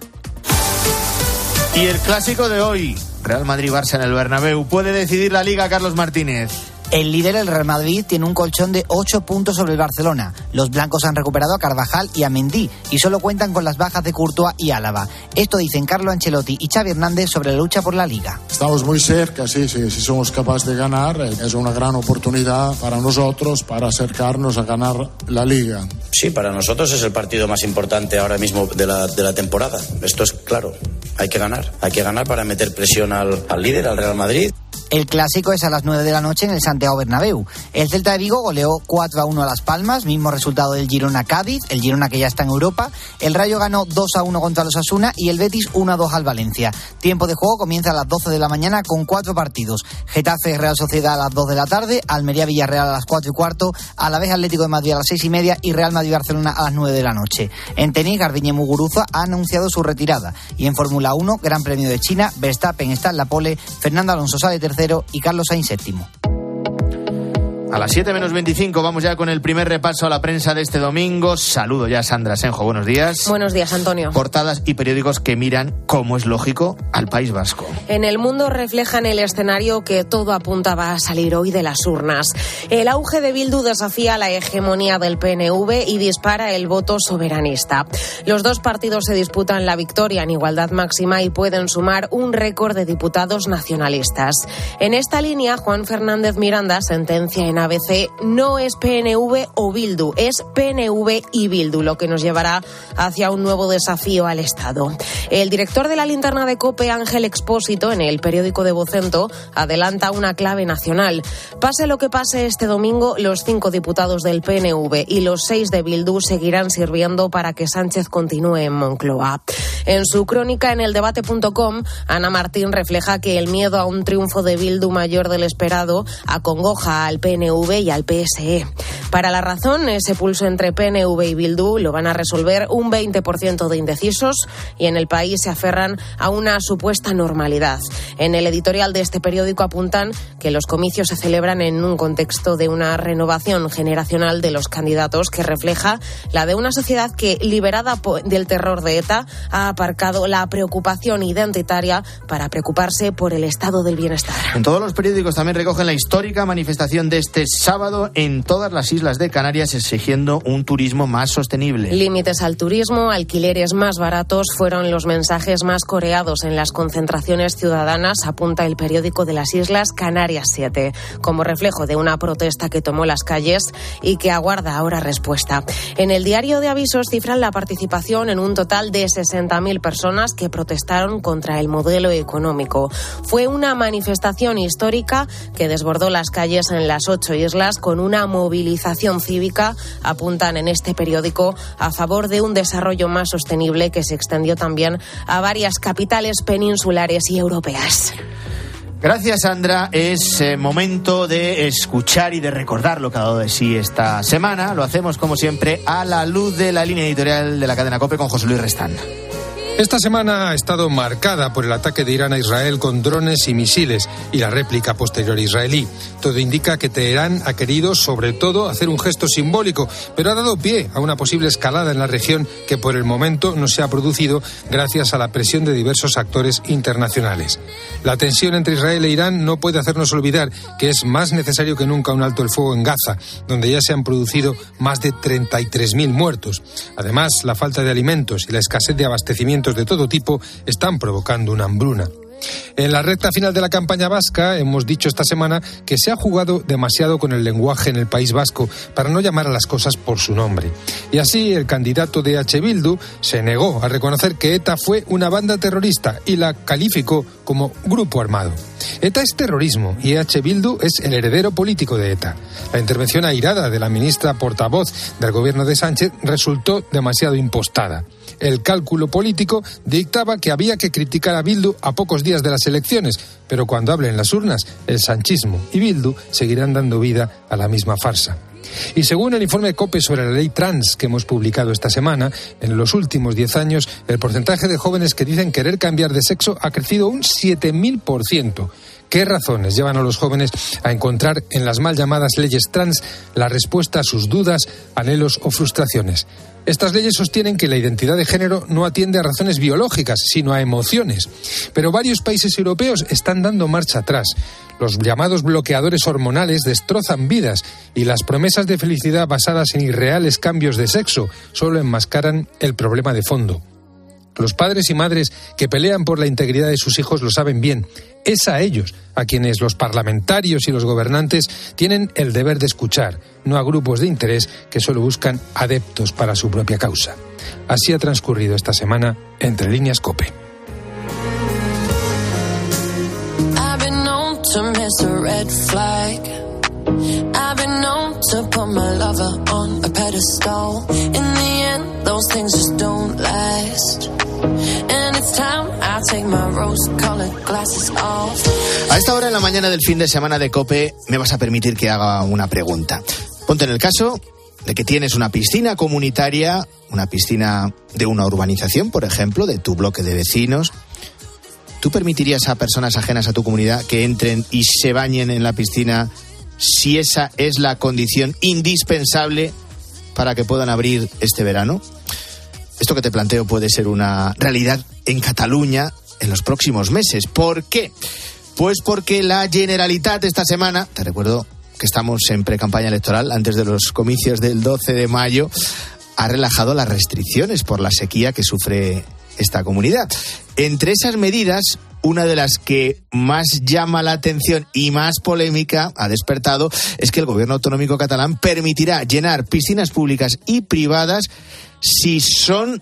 S1: Y el clásico de hoy, Real Madrid-Barça en el Bernabéu, ¿puede decidir la Liga, Carlos Martínez?
S4: El líder, el Real Madrid, tiene un colchón de 8 puntos sobre el Barcelona. Los blancos han recuperado a Carvajal y a Mendy y solo cuentan con las bajas de Courtois y Álava. Esto dicen Carlo Ancelotti y Xavi Hernández sobre la lucha por la Liga.
S5: Estamos muy cerca, sí, si somos capaces de ganar, es una gran oportunidad para nosotros para acercarnos a ganar la Liga.
S6: Sí, para nosotros es el partido más importante ahora mismo de la temporada. Esto es claro, hay que ganar para meter presión al líder, al Real Madrid.
S4: El clásico es a las 9 de la noche en el Santiago Bernabéu. El Celta de Vigo goleó 4-1 a Las Palmas, mismo resultado del Girona-Cádiz, el Girona que ya está en Europa. El Rayo ganó 2-1 contra los Osasuna y el Betis 1-2 al Valencia. Tiempo de juego comienza a las 12 de la mañana con 4 partidos. Getafe-Real Sociedad a las 2 de la tarde, Almería-Villarreal a las 4:15, Alavés Atlético de Madrid a las 6:30 y Real Madrid-Barcelona a las 9 de la noche. En tenis, Garbiñe Muguruza ha anunciado su retirada. Y en Fórmula 1, Gran Premio de China, Verstappen está en la pole, Fernando Alonso sale tercero y Carlos Sainz séptimo.
S1: A las 7:25 vamos ya con el primer repaso a la prensa de este domingo. Saludo ya a Sandra Senjo, buenos días.
S14: Buenos días, Antonio.
S1: Portadas y periódicos que miran, como es lógico, al País Vasco.
S14: En El Mundo reflejan el escenario que todo apuntaba a salir hoy de las urnas. El auge de Bildu desafía la hegemonía del PNV y dispara el voto soberanista. Los dos partidos se disputan la victoria en igualdad máxima y pueden sumar un récord de diputados nacionalistas. En esta línea, Juan Fernández Miranda sentencia en ABC: no es PNV o Bildu, es PNV y Bildu, lo que nos llevará hacia un nuevo desafío al Estado. El director de la linterna de COPE, Ángel Expósito, en el periódico de Vocento, adelanta una clave nacional. Pase lo que pase este domingo, los 5 diputados del PNV y los 6 de Bildu seguirán sirviendo para que Sánchez continúe en Moncloa. En su crónica en eldebate.com, Ana Martín refleja que el miedo a un triunfo de Bildu mayor del esperado acongoja al PNV y al PSE. Para La Razón, ese pulso entre PNV y Bildu lo van a resolver un 20% de indecisos y en El País se aferran a una supuesta normalidad. En el editorial de este periódico apuntan que los comicios se celebran en un contexto de una renovación generacional de los candidatos que refleja la de una sociedad que, liberada del terror de ETA, ha aparcado la preocupación identitaria para preocuparse por el estado del bienestar.
S1: En todos los periódicos también recogen la histórica manifestación de este sábado en todas las islas de Canarias exigiendo un turismo más sostenible.
S14: Límites al turismo, alquileres más baratos fueron los mensajes más coreados en las concentraciones ciudadanas, apunta el periódico de las Islas Canarias 7, como reflejo de una protesta que tomó las calles y que aguarda ahora respuesta. En el diario de Avisos cifran la participación en un total de 60.000 personas que protestaron contra el modelo económico. Fue una manifestación histórica que desbordó las calles en las 8 islas con una movilización cívica, apuntan en este periódico, a favor de un desarrollo más sostenible que se extendió también a varias capitales peninsulares y europeas.
S1: Gracias, Sandra. Es momento de escuchar y de recordar lo que ha dado de sí esta semana. Lo hacemos, como siempre, a la luz de la línea editorial de la cadena COPE con José Luis Restán.
S24: Esta semana ha estado marcada por el ataque de Irán a Israel con drones y misiles y la réplica posterior israelí. Todo indica que Teherán ha querido, sobre todo, hacer un gesto simbólico, pero ha dado pie a una posible escalada en la región que por el momento no se ha producido gracias a la presión de diversos actores internacionales. La tensión entre Israel e Irán no puede hacernos olvidar que es más necesario que nunca un alto el fuego en Gaza, donde ya se han producido más de 33.000 muertos. Además, la falta de alimentos y la escasez de abastecimiento de todo tipo están provocando una hambruna. En la recta final de la campaña vasca hemos dicho esta semana que se ha jugado demasiado con el lenguaje en el País Vasco para no llamar a las cosas por su nombre. Y así el candidato de EH Bildu se negó a reconocer que ETA fue una banda terrorista y la calificó como grupo armado. ETA es terrorismo y EH Bildu es el heredero político de ETA. La intervención airada de la ministra portavoz del gobierno de Sánchez resultó demasiado impostada. El cálculo político dictaba que había que criticar a Bildu a pocos días de las elecciones, pero cuando hablen las urnas, el sanchismo y Bildu seguirán dando vida a la misma farsa. Y según el informe COPE sobre la ley trans que hemos publicado esta semana, en los últimos 10 años el porcentaje de jóvenes que dicen querer cambiar de sexo ha crecido un 7.000%. ¿Qué razones llevan a los jóvenes a encontrar en las mal llamadas leyes trans la respuesta a sus dudas, anhelos o frustraciones? Estas leyes sostienen que la identidad de género no atiende a razones biológicas, sino a emociones. Pero varios países europeos están dando marcha atrás. Los llamados bloqueadores hormonales destrozan vidas y las promesas de felicidad basadas en irreales cambios de sexo solo enmascaran el problema de fondo. Los padres y madres que pelean por la integridad de sus hijos lo saben bien. Es a ellos a quienes los parlamentarios y los gobernantes tienen el deber de escuchar, no a grupos de interés que solo buscan adeptos para su propia causa. Así ha transcurrido esta semana Entre Líneas COPE.
S1: A esta hora en la mañana del fin de semana de COPE me vas a permitir que haga una pregunta. Ponte en el caso de que tienes una piscina comunitaria, una piscina de una urbanización, por ejemplo, de tu bloque de vecinos. ¿Tú permitirías a personas ajenas a tu comunidad que entren y se bañen en la piscina si esa es la condición indispensable para que puedan abrir este verano? Esto que te planteo puede ser una realidad en Cataluña en los próximos meses. ¿Por qué? Pues porque la Generalitat esta semana, te recuerdo que estamos en pre-campaña electoral antes de los comicios del 12 de mayo, ha relajado las restricciones por la sequía que sufre esta comunidad. Entre esas medidas, una de las que más llama la atención y más polémica ha despertado es que el gobierno autonómico catalán permitirá llenar piscinas públicas y privadas si son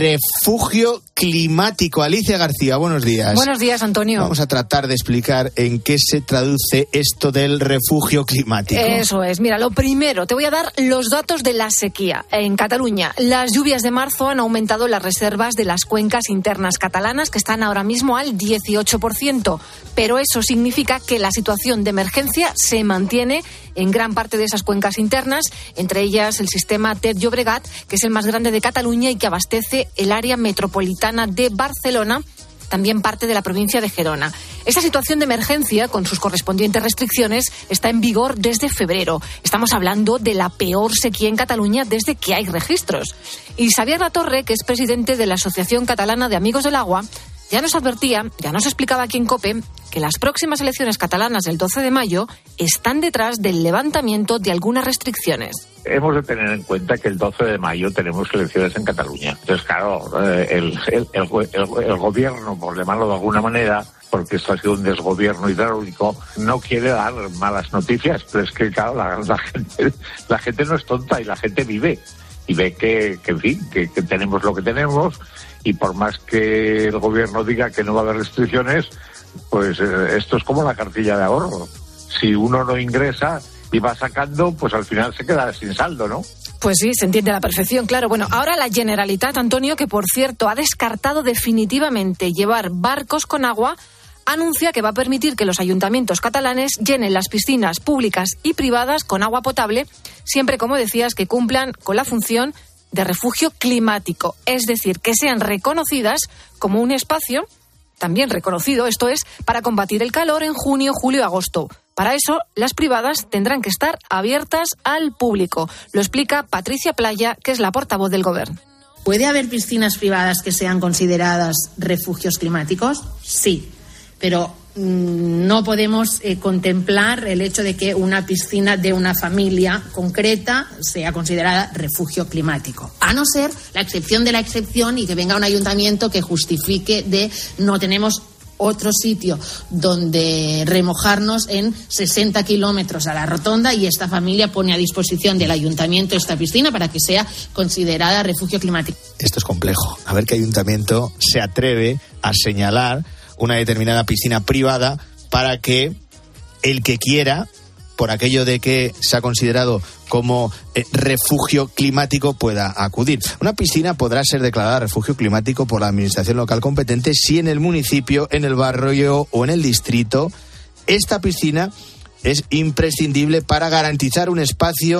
S1: refugio climático. Alicia García, buenos días.
S13: Buenos días, Antonio.
S1: Vamos a tratar de explicar en qué se traduce esto del refugio climático.
S13: Eso es. Mira, lo primero, te voy a dar los datos de la sequía. En Cataluña, las lluvias de marzo han aumentado las reservas de las cuencas internas catalanas, que están ahora mismo al 18%. Pero eso significa que la situación de emergencia se mantiene en gran parte de esas cuencas internas, entre ellas el sistema Ter Llobregat, que es el más grande de Cataluña y que abastece el área metropolitana de Barcelona, también parte de la provincia de Gerona. Esta situación de emergencia, con sus correspondientes restricciones, está en vigor desde febrero. Estamos hablando de la peor sequía en Cataluña desde que hay registros. Y Xavier Latorre, que es presidente de la Asociación Catalana de Amigos del Agua, ya nos advertía, ya nos explicaba aquí en COPE, que las próximas elecciones catalanas del 12 de mayo están detrás del levantamiento de algunas restricciones.
S8: Hemos de tener en cuenta que el 12 de mayo tenemos elecciones en Cataluña. Entonces, claro, el gobierno, por llamarlo de alguna manera, porque esto ha sido un desgobierno hidráulico, no quiere dar malas noticias, pero es que, claro, la gente no es tonta y la gente vive. Y ve que en fin, que tenemos lo que tenemos, y por más que el gobierno diga que no va a haber restricciones, pues esto es como la cartilla de ahorro. Si uno no ingresa y va sacando, pues al final se queda sin saldo, ¿no?
S13: Pues sí, se entiende a la perfección, claro. Bueno, ahora la Generalitat, Antonio, que por cierto ha descartado definitivamente llevar barcos con agua, anuncia que va a permitir que los ayuntamientos catalanes llenen las piscinas públicas y privadas con agua potable, siempre, como decías, que cumplan con la función de refugio climático, es decir, que sean reconocidas como un espacio también reconocido, esto es, para combatir el calor en junio, julio y agosto. Para eso, las privadas tendrán que estar abiertas al público. Lo explica Patricia Playa, que es la portavoz del Gobierno.
S9: ¿Puede haber piscinas privadas que sean consideradas refugios climáticos? Sí, pero no podemos contemplar el hecho de que una piscina de una familia concreta sea considerada refugio climático. A no ser la excepción de la excepción y que venga un ayuntamiento que justifique de no tenemos otro sitio donde remojarnos en 60 kilómetros a la rotonda y esta familia pone a disposición del ayuntamiento esta piscina para que sea considerada refugio climático.
S1: Esto es complejo. A ver qué ayuntamiento se atreve a señalar una determinada piscina privada para que el que quiera, por aquello de que se ha considerado como refugio climático, pueda acudir. Una piscina podrá ser declarada refugio climático por la administración local competente si en el municipio, en el barrio o en el distrito esta piscina es imprescindible para garantizar un espacio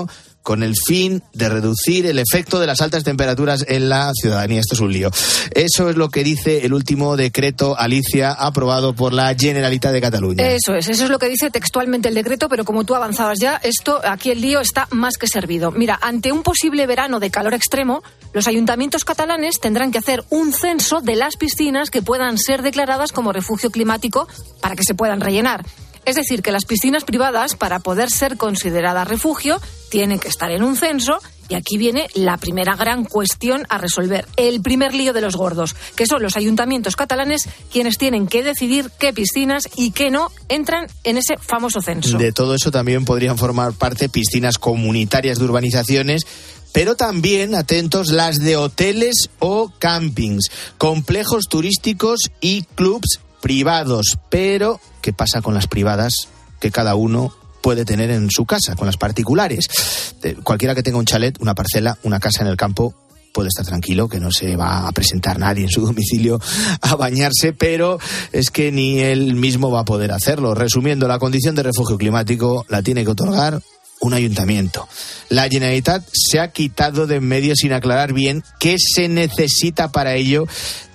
S1: con el fin de reducir el efecto de las altas temperaturas en la ciudadanía. Esto es un lío. Eso es lo que dice el último decreto, Alicia, aprobado por la Generalitat de Cataluña.
S13: Eso es lo que dice textualmente el decreto, pero como tú avanzabas ya, aquí el lío está más que servido. Mira, ante un posible verano de calor extremo, los ayuntamientos catalanes tendrán que hacer un censo de las piscinas que puedan ser declaradas como refugio climático para que se puedan rellenar. Es decir, que las piscinas privadas, para poder ser consideradas refugio, tienen que estar en un censo. Y aquí viene la primera gran cuestión a resolver, el primer lío de los gordos, que son los ayuntamientos catalanes quienes tienen que decidir qué piscinas y qué no entran en ese famoso censo.
S1: De todo eso también podrían formar parte piscinas comunitarias de urbanizaciones, pero también, atentos, las de hoteles o campings, complejos turísticos y clubs privados. Pero, ¿qué pasa con las privadas que cada uno puede tener en su casa, con las particulares? Cualquiera que tenga un chalet, una parcela, una casa en el campo, puede estar tranquilo, que no se va a presentar nadie en su domicilio a bañarse, pero es que ni él mismo va a poder hacerlo. Resumiendo, la condición de refugio climático la tiene que otorgar un ayuntamiento. La Generalitat se ha quitado de en medio sin aclarar bien qué se necesita para ello,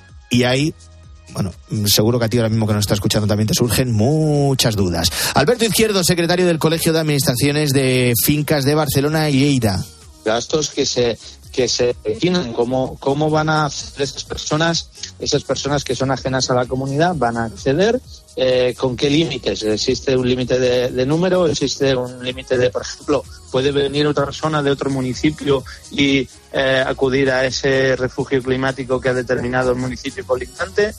S1: y hay... Bueno, seguro que a ti ahora mismo que nos está escuchando también te surgen muchas dudas. Alberto Izquierdo, secretario del Colegio de Administraciones de Fincas de Barcelona y Lleida.
S10: Gastos que se definen, cómo van a hacer esas personas que son ajenas a la comunidad, van a acceder, con qué límites. ¿Existe un límite de número? ¿Existe un límite de, por ejemplo, puede venir otra persona de otro municipio y acudir a ese refugio climático que ha determinado el municipio colindante?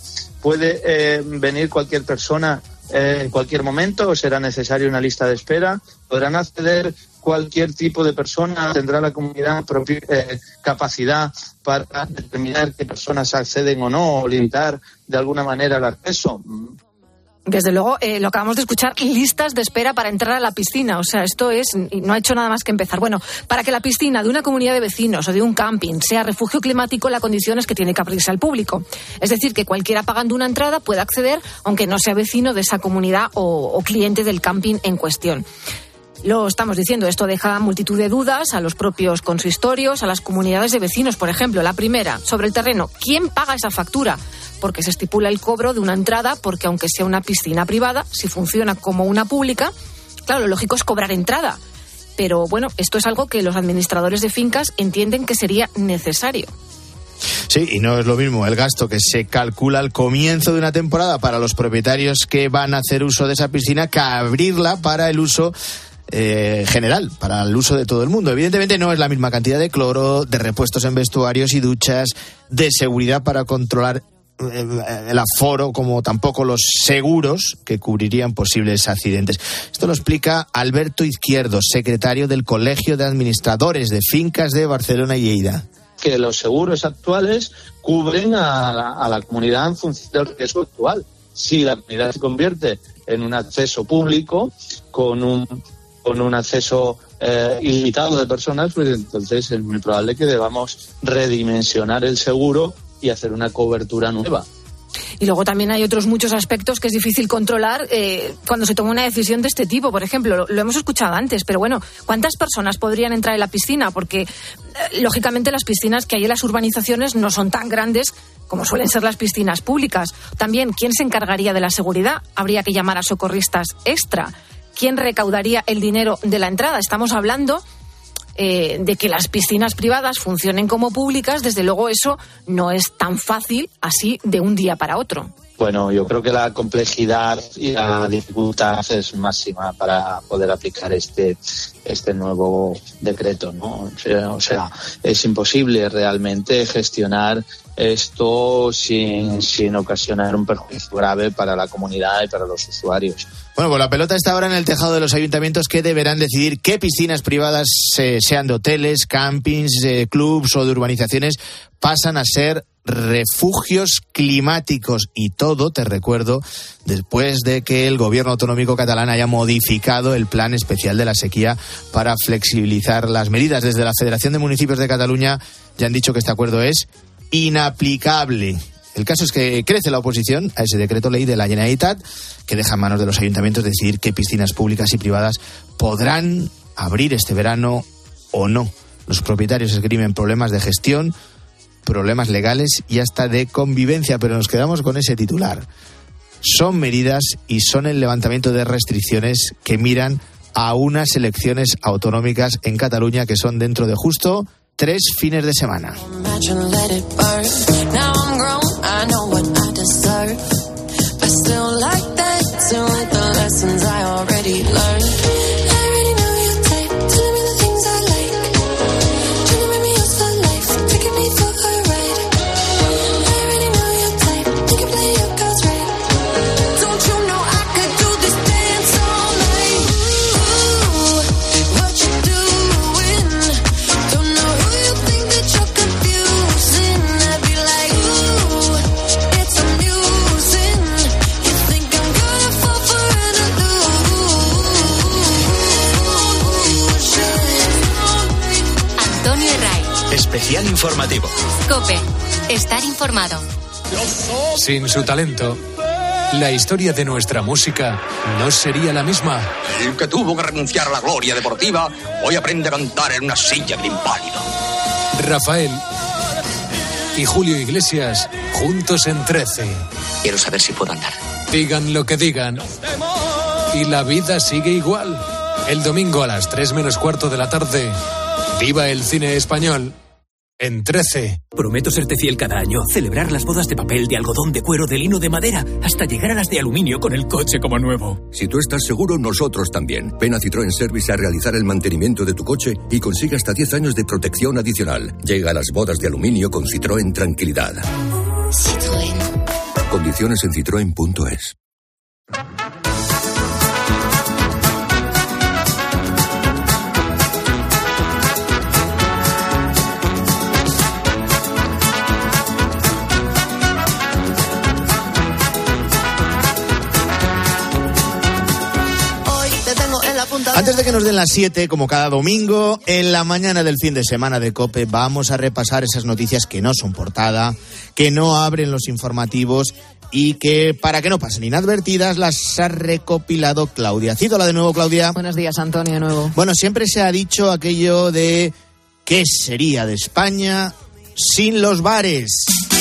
S10: ¿Puede venir cualquier persona en cualquier momento o será necesaria una lista de espera? ¿Podrán acceder cualquier tipo de persona? ¿Tendrá la comunidad capacidad para determinar qué personas acceden o no, o limitar de alguna manera el acceso?
S13: Desde luego, lo acabamos de escuchar, listas de espera para entrar a la piscina. O sea, esto es, no ha hecho nada más que empezar. Bueno, para que la piscina de una comunidad de vecinos o de un camping sea refugio climático, la condición es que tiene que abrirse al público. Es decir, que cualquiera pagando una entrada puede acceder, aunque no sea vecino de esa comunidad o cliente del camping en cuestión. Lo estamos diciendo, esto deja multitud de dudas a los propios consistorios, a las comunidades de vecinos, por ejemplo. La primera, sobre el terreno, ¿quién paga esa factura? Porque se estipula el cobro de una entrada, porque aunque sea una piscina privada, si funciona como una pública, claro, lo lógico es cobrar entrada. Pero bueno, esto es algo que los administradores de fincas entienden que sería necesario.
S1: Sí, y no es lo mismo el gasto que se calcula al comienzo de una temporada para los propietarios que van a hacer uso de esa piscina que abrirla para el uso general, para el uso de todo el mundo. Evidentemente no es la misma cantidad de cloro, de repuestos en vestuarios y duchas, de seguridad para controlar el aforo, como tampoco los seguros que cubrirían posibles accidentes. Esto lo explica Alberto Izquierdo, secretario del Colegio de Administradores de Fincas de Barcelona y Lleida.
S10: Que los seguros actuales cubren a la comunidad en función del riesgo actual. Si la comunidad se convierte en un acceso público con un acceso ilimitado de personas, pues entonces es muy probable que debamos redimensionar el seguro y hacer una cobertura nueva.
S13: Y luego también hay otros muchos aspectos que es difícil controlar cuando se toma una decisión de este tipo. Por ejemplo, lo hemos escuchado antes, pero bueno, ¿cuántas personas podrían entrar en la piscina? Porque, lógicamente, las piscinas que hay en las urbanizaciones no son tan grandes como suelen ser las piscinas públicas. También, ¿quién se encargaría de la seguridad? Habría que llamar a socorristas extra. ¿Quién recaudaría el dinero de la entrada? Estamos hablando de que las piscinas privadas funcionen como públicas. Desde luego eso no es tan fácil así de un día para otro.
S10: Bueno, yo creo que la complejidad y la dificultad es máxima para poder aplicar este nuevo decreto, ¿no? O sea, es imposible realmente gestionar esto sin ocasionar un perjuicio grave para la comunidad y para los usuarios.
S1: Bueno, pues la pelota está ahora en el tejado de los ayuntamientos, que deberán decidir qué piscinas privadas, sean de hoteles, campings, clubs o de urbanizaciones, pasan a ser refugios climáticos. Y todo, te recuerdo, después de que el gobierno autonómico catalán haya modificado el plan especial de la sequía para flexibilizar las medidas. Desde la Federación de Municipios de Cataluña ya han dicho que este acuerdo es inaplicable. El caso es que crece la oposición a ese decreto ley de la Generalitat, que deja en manos de los ayuntamientos decidir qué piscinas públicas y privadas podrán abrir este verano o no. Los propietarios esgrimen problemas de gestión, problemas legales y hasta de convivencia, pero nos quedamos con ese titular. Son medidas y son el levantamiento de restricciones que miran a unas elecciones autonómicas en Cataluña que son dentro de justo 3 fines de semana.
S2: Especial informativo.
S3: COPE. Estar informado.
S12: Sin su talento, la historia de nuestra música no sería la misma.
S15: El que tuvo que renunciar a la gloria deportiva, hoy aprende a cantar en una silla de impávido.
S12: Rafael y Julio Iglesias, juntos en 13.
S15: Quiero saber si puedo andar.
S12: Digan lo que digan, y la vida sigue igual. El domingo a las 3 menos cuarto de la tarde, viva el cine español en 13.
S16: Prometo serte fiel cada año, celebrar las bodas de papel, de algodón, de cuero, de lino, de madera, hasta llegar a las de aluminio con el coche como nuevo.
S17: Si tú estás seguro, nosotros también. Ven a Citroën Service a realizar el mantenimiento de tu coche y consigue hasta 10 años de protección adicional. Llega a las bodas de aluminio con Citroën Tranquilidad. Citroën. Condiciones en citroen.es.
S1: Antes de que nos den las 7, como cada domingo, en la mañana del fin de semana de COPE, vamos a repasar esas noticias que no son portada, que no abren los informativos y que, para que no pasen inadvertidas, las ha recopilado Claudia. Cídola de nuevo, Claudia.
S7: Buenos días, Antonio, de nuevo.
S1: Bueno, siempre se ha dicho aquello de ¿qué sería de España sin los bares?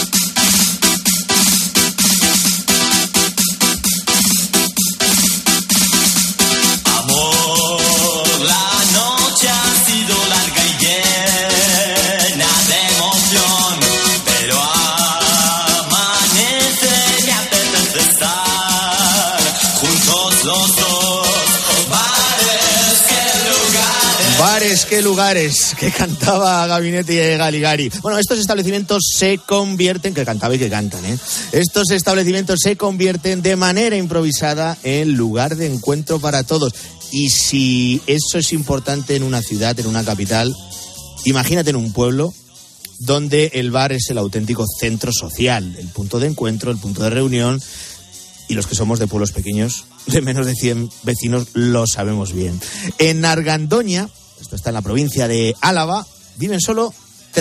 S1: Bares, qué lugares, que cantaba Gabinete Galigari. Bueno, estos establecimientos se convierten, que cantaba y que cantan, estos establecimientos se convierten de manera improvisada en lugar de encuentro para todos. Y si eso es importante en una ciudad, en una capital, imagínate en un pueblo donde el bar es el auténtico centro social, el punto de encuentro, el punto de reunión. Y los que somos de pueblos pequeños, de menos de 100 vecinos, lo sabemos bien. En Argandoña, esto está en la provincia de Álava, viven solo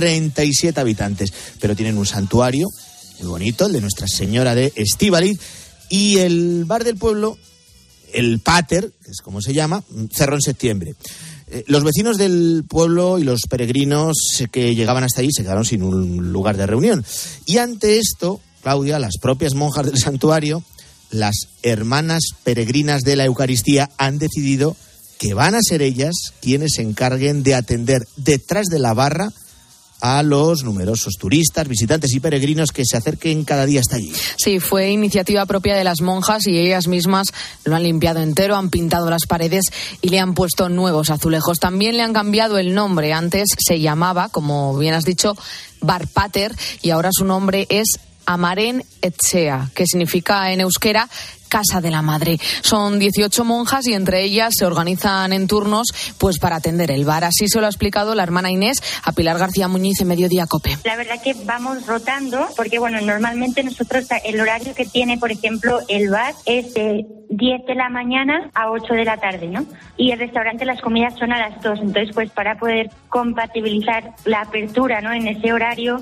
S1: 37 habitantes, pero tienen un santuario muy bonito, el de Nuestra Señora de Estíbaliz, y el bar del pueblo, el Pater, que es como se llama, cerró en septiembre. Los vecinos del pueblo y los peregrinos que llegaban hasta allí se quedaron sin un lugar de reunión. Y ante esto, Claudia, las propias monjas del santuario, las hermanas peregrinas de la Eucaristía, han decidido que van a ser ellas quienes se encarguen de atender detrás de la barra a los numerosos turistas, visitantes y peregrinos que se acerquen cada día hasta allí.
S7: Sí, fue iniciativa propia de las monjas y ellas mismas lo han limpiado entero, han pintado las paredes y le han puesto nuevos azulejos. También le han cambiado el nombre. Antes se llamaba, como bien has dicho, Bar Pater, y ahora su nombre es Amaren Etxea, que significa en euskera Casa de la Madre. Son 18 monjas y entre ellas se organizan en turnos pues para atender el bar. Así se lo ha explicado la hermana Inés a Pilar García Muñiz en Mediodía COPE.
S25: La verdad que vamos rotando porque, bueno, normalmente nosotros el horario que tiene, por ejemplo, el bar es de 10 de la mañana a 8 de la tarde, ¿no? Y el restaurante, las comidas son a las 2. Entonces, pues para poder compatibilizar la apertura, ¿no?, en ese horario,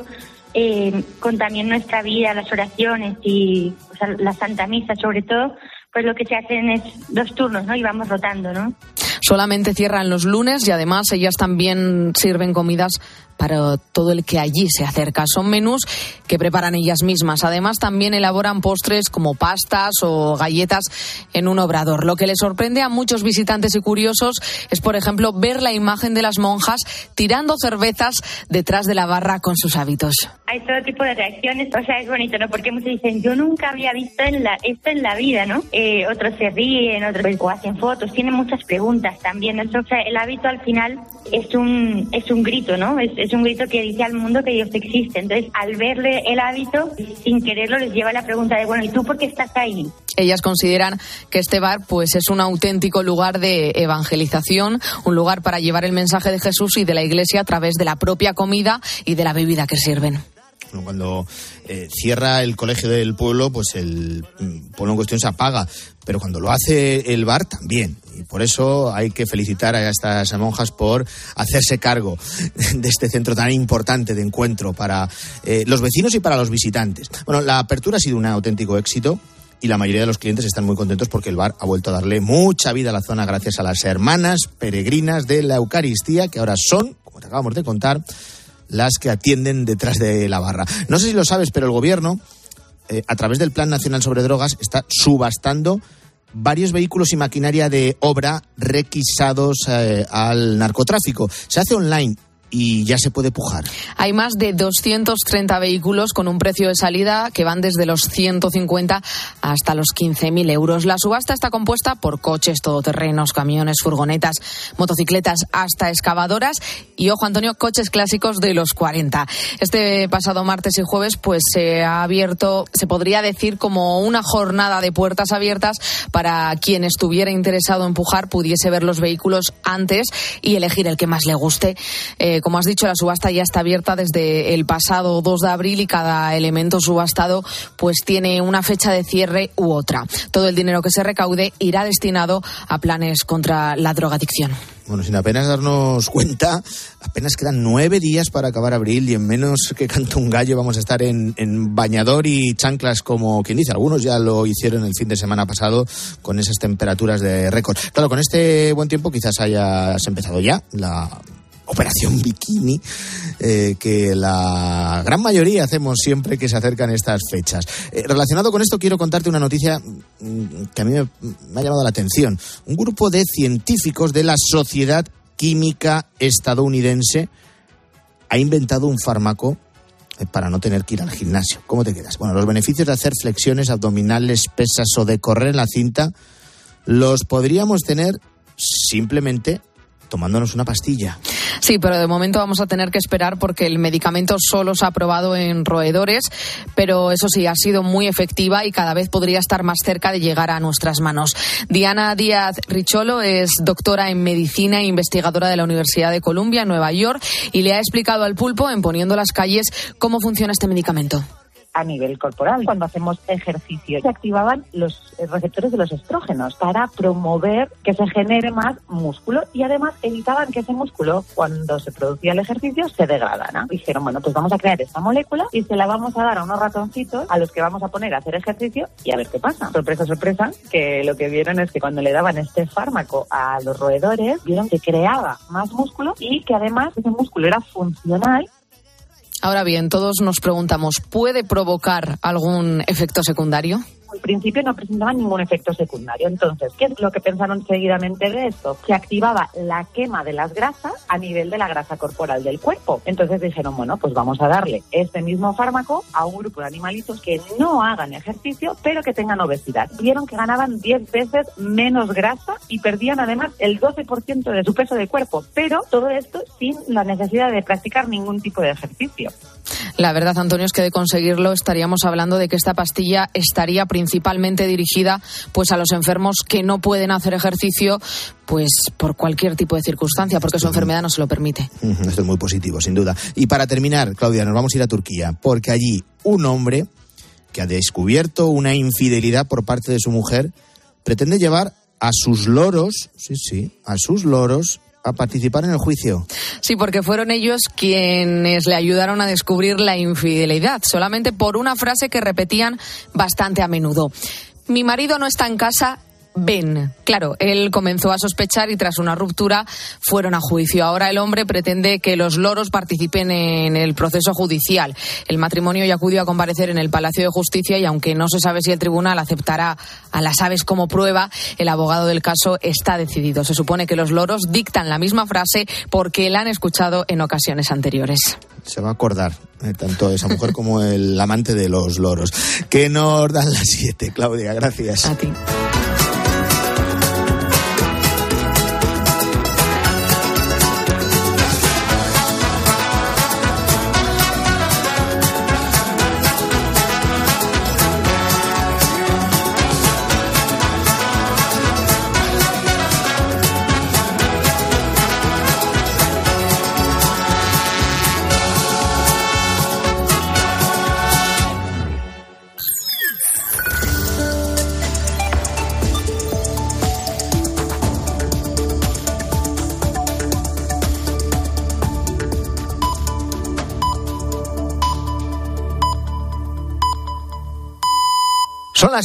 S25: con también nuestra vida, las oraciones y la Santa Misa sobre todo, pues lo que se hacen es 2 turnos, ¿no? Y vamos rotando, ¿no?
S7: Solamente cierran los lunes y además ellas también sirven comidas para todo el que allí se acerca. Son menús que preparan ellas mismas. Además, también elaboran postres como pastas o galletas en un obrador. Lo que les sorprende a muchos visitantes y curiosos es, por ejemplo, ver la imagen de las monjas tirando cervezas detrás de la barra con sus hábitos.
S25: Hay todo tipo de reacciones, o sea, es bonito, ¿no? Porque muchos dicen, yo nunca había visto esto en la vida, ¿no? Otros se ríen, otros o hacen fotos, tienen muchas preguntas también, ¿no? O sea, el hábito al final es un grito, ¿no? Es un grito que dice al mundo que Dios existe. Entonces, al verle el hábito, sin quererlo, les lleva la pregunta de, bueno, ¿y tú por qué estás ahí?
S7: Ellas consideran que este bar pues es un auténtico lugar de evangelización, un lugar para llevar el mensaje de Jesús y de la Iglesia a través de la propia comida y de la bebida que sirven.
S1: Cuando cierra el colegio del pueblo, pues el pueblo en cuestión se apaga, pero cuando lo hace el bar también. Y por eso hay que felicitar a estas monjas por hacerse cargo de este centro tan importante de encuentro para los vecinos y para los visitantes. Bueno, la apertura ha sido un auténtico éxito y la mayoría de los clientes están muy contentos porque el bar ha vuelto a darle mucha vida a la zona gracias a las hermanas peregrinas de la Eucaristía, que ahora son, como te acabamos de contar, las que atienden detrás de la barra. No sé si lo sabes, pero el gobierno, a través del Plan Nacional sobre Drogas, está subastando varios vehículos y maquinaria de obra requisados al narcotráfico. Se hace online y ya se puede pujar.
S7: Hay más de 230 vehículos con un precio de salida que van desde los 150 hasta los 15.000 euros. La subasta está compuesta por coches, todoterrenos, camiones, furgonetas, motocicletas, hasta excavadoras y, ojo Antonio, coches clásicos de los 40. Este pasado martes y jueves pues se ha abierto, se podría decir, como una jornada de puertas abiertas para quien estuviera interesado en pujar pudiese ver los vehículos antes y elegir el que más le guste. Como has dicho, la subasta ya está abierta desde el pasado 2 de abril y cada elemento subastado pues tiene una fecha de cierre u otra. Todo el dinero que se recaude irá destinado a planes contra la drogadicción.
S1: Bueno, sin apenas darnos cuenta, apenas quedan 9 días para acabar abril y en menos que canta un gallo vamos a estar en bañador y chanclas, como quien dice. Algunos ya lo hicieron el fin de semana pasado con esas temperaturas de récord. Claro, con este buen tiempo quizás hayas empezado ya la Operación Bikini, que la gran mayoría hacemos siempre que se acercan estas fechas. Relacionado con esto, quiero contarte una noticia que a mí me ha llamado la atención. Un grupo de científicos de la Sociedad Química Estadounidense ha inventado un fármaco para no tener que ir al gimnasio. ¿Cómo te quedas? Bueno, los beneficios de hacer flexiones abdominales, pesas o de correr en la cinta los podríamos tener simplemente tomándonos una pastilla.
S7: Sí, pero de momento vamos a tener que esperar porque el medicamento solo se ha probado en roedores, pero eso sí, ha sido muy efectiva y cada vez podría estar más cerca de llegar a nuestras manos. Diana Díaz Richolo es doctora en medicina e investigadora de la Universidad de Columbia en Nueva York y le ha explicado al Pulpo, en Poniendo las Calles, cómo funciona este medicamento.
S11: A nivel corporal, cuando hacemos ejercicio, se activaban los receptores de los estrógenos para promover que se genere más músculo y además evitaban que ese músculo, cuando se producía el ejercicio, se degradara. Dijeron, bueno, pues vamos a crear esta molécula y se la vamos a dar a unos ratoncitos a los que vamos a poner a hacer ejercicio y a ver qué pasa. Sorpresa, sorpresa, que lo que vieron es que cuando le daban este fármaco a los roedores, vieron que creaba más músculo y que además ese músculo era funcional.
S7: Ahora bien, todos nos preguntamos, ¿puede provocar algún efecto secundario?
S11: Al principio no presentaban ningún efecto secundario. Entonces, ¿qué es lo que pensaron seguidamente de esto? Que activaba la quema de las grasas a nivel de la grasa corporal del cuerpo. Entonces dijeron, bueno, pues vamos a darle este mismo fármaco a un grupo de animalitos que no hagan ejercicio, pero que tengan obesidad. Vieron que ganaban 10 veces menos grasa y perdían además el 12% de su peso de cuerpo. Pero todo esto sin la necesidad de practicar ningún tipo de ejercicio.
S7: La verdad, Antonio, es que de conseguirlo estaríamos hablando de que esta pastilla estaría principalmente dirigida pues a los enfermos que no pueden hacer ejercicio pues por cualquier tipo de circunstancia, porque su enfermedad no se lo permite.
S1: Esto es muy positivo, sin duda. Y para terminar, Claudia, nos vamos a ir a Turquía, porque allí un hombre que ha descubierto una infidelidad por parte de su mujer pretende llevar a sus loros, a sus loros, a participar en el juicio.
S7: Sí, porque fueron ellos quienes le ayudaron a descubrir la infidelidad, solamente por una frase que repetían bastante a menudo. Mi marido no está en casa, Ben. Claro, él comenzó a sospechar y tras una ruptura fueron a juicio. Ahora el hombre pretende que los loros participen en el proceso judicial. El matrimonio ya acudió a comparecer en el Palacio de Justicia y aunque no se sabe si el tribunal aceptará a las aves como prueba, el abogado del caso está decidido. Se supone que los loros dictan la misma frase porque la han escuchado en ocasiones anteriores.
S1: Se va a acordar, tanto esa mujer como el amante de los loros. Que nos dan las 7, Claudia, gracias.
S7: A ti.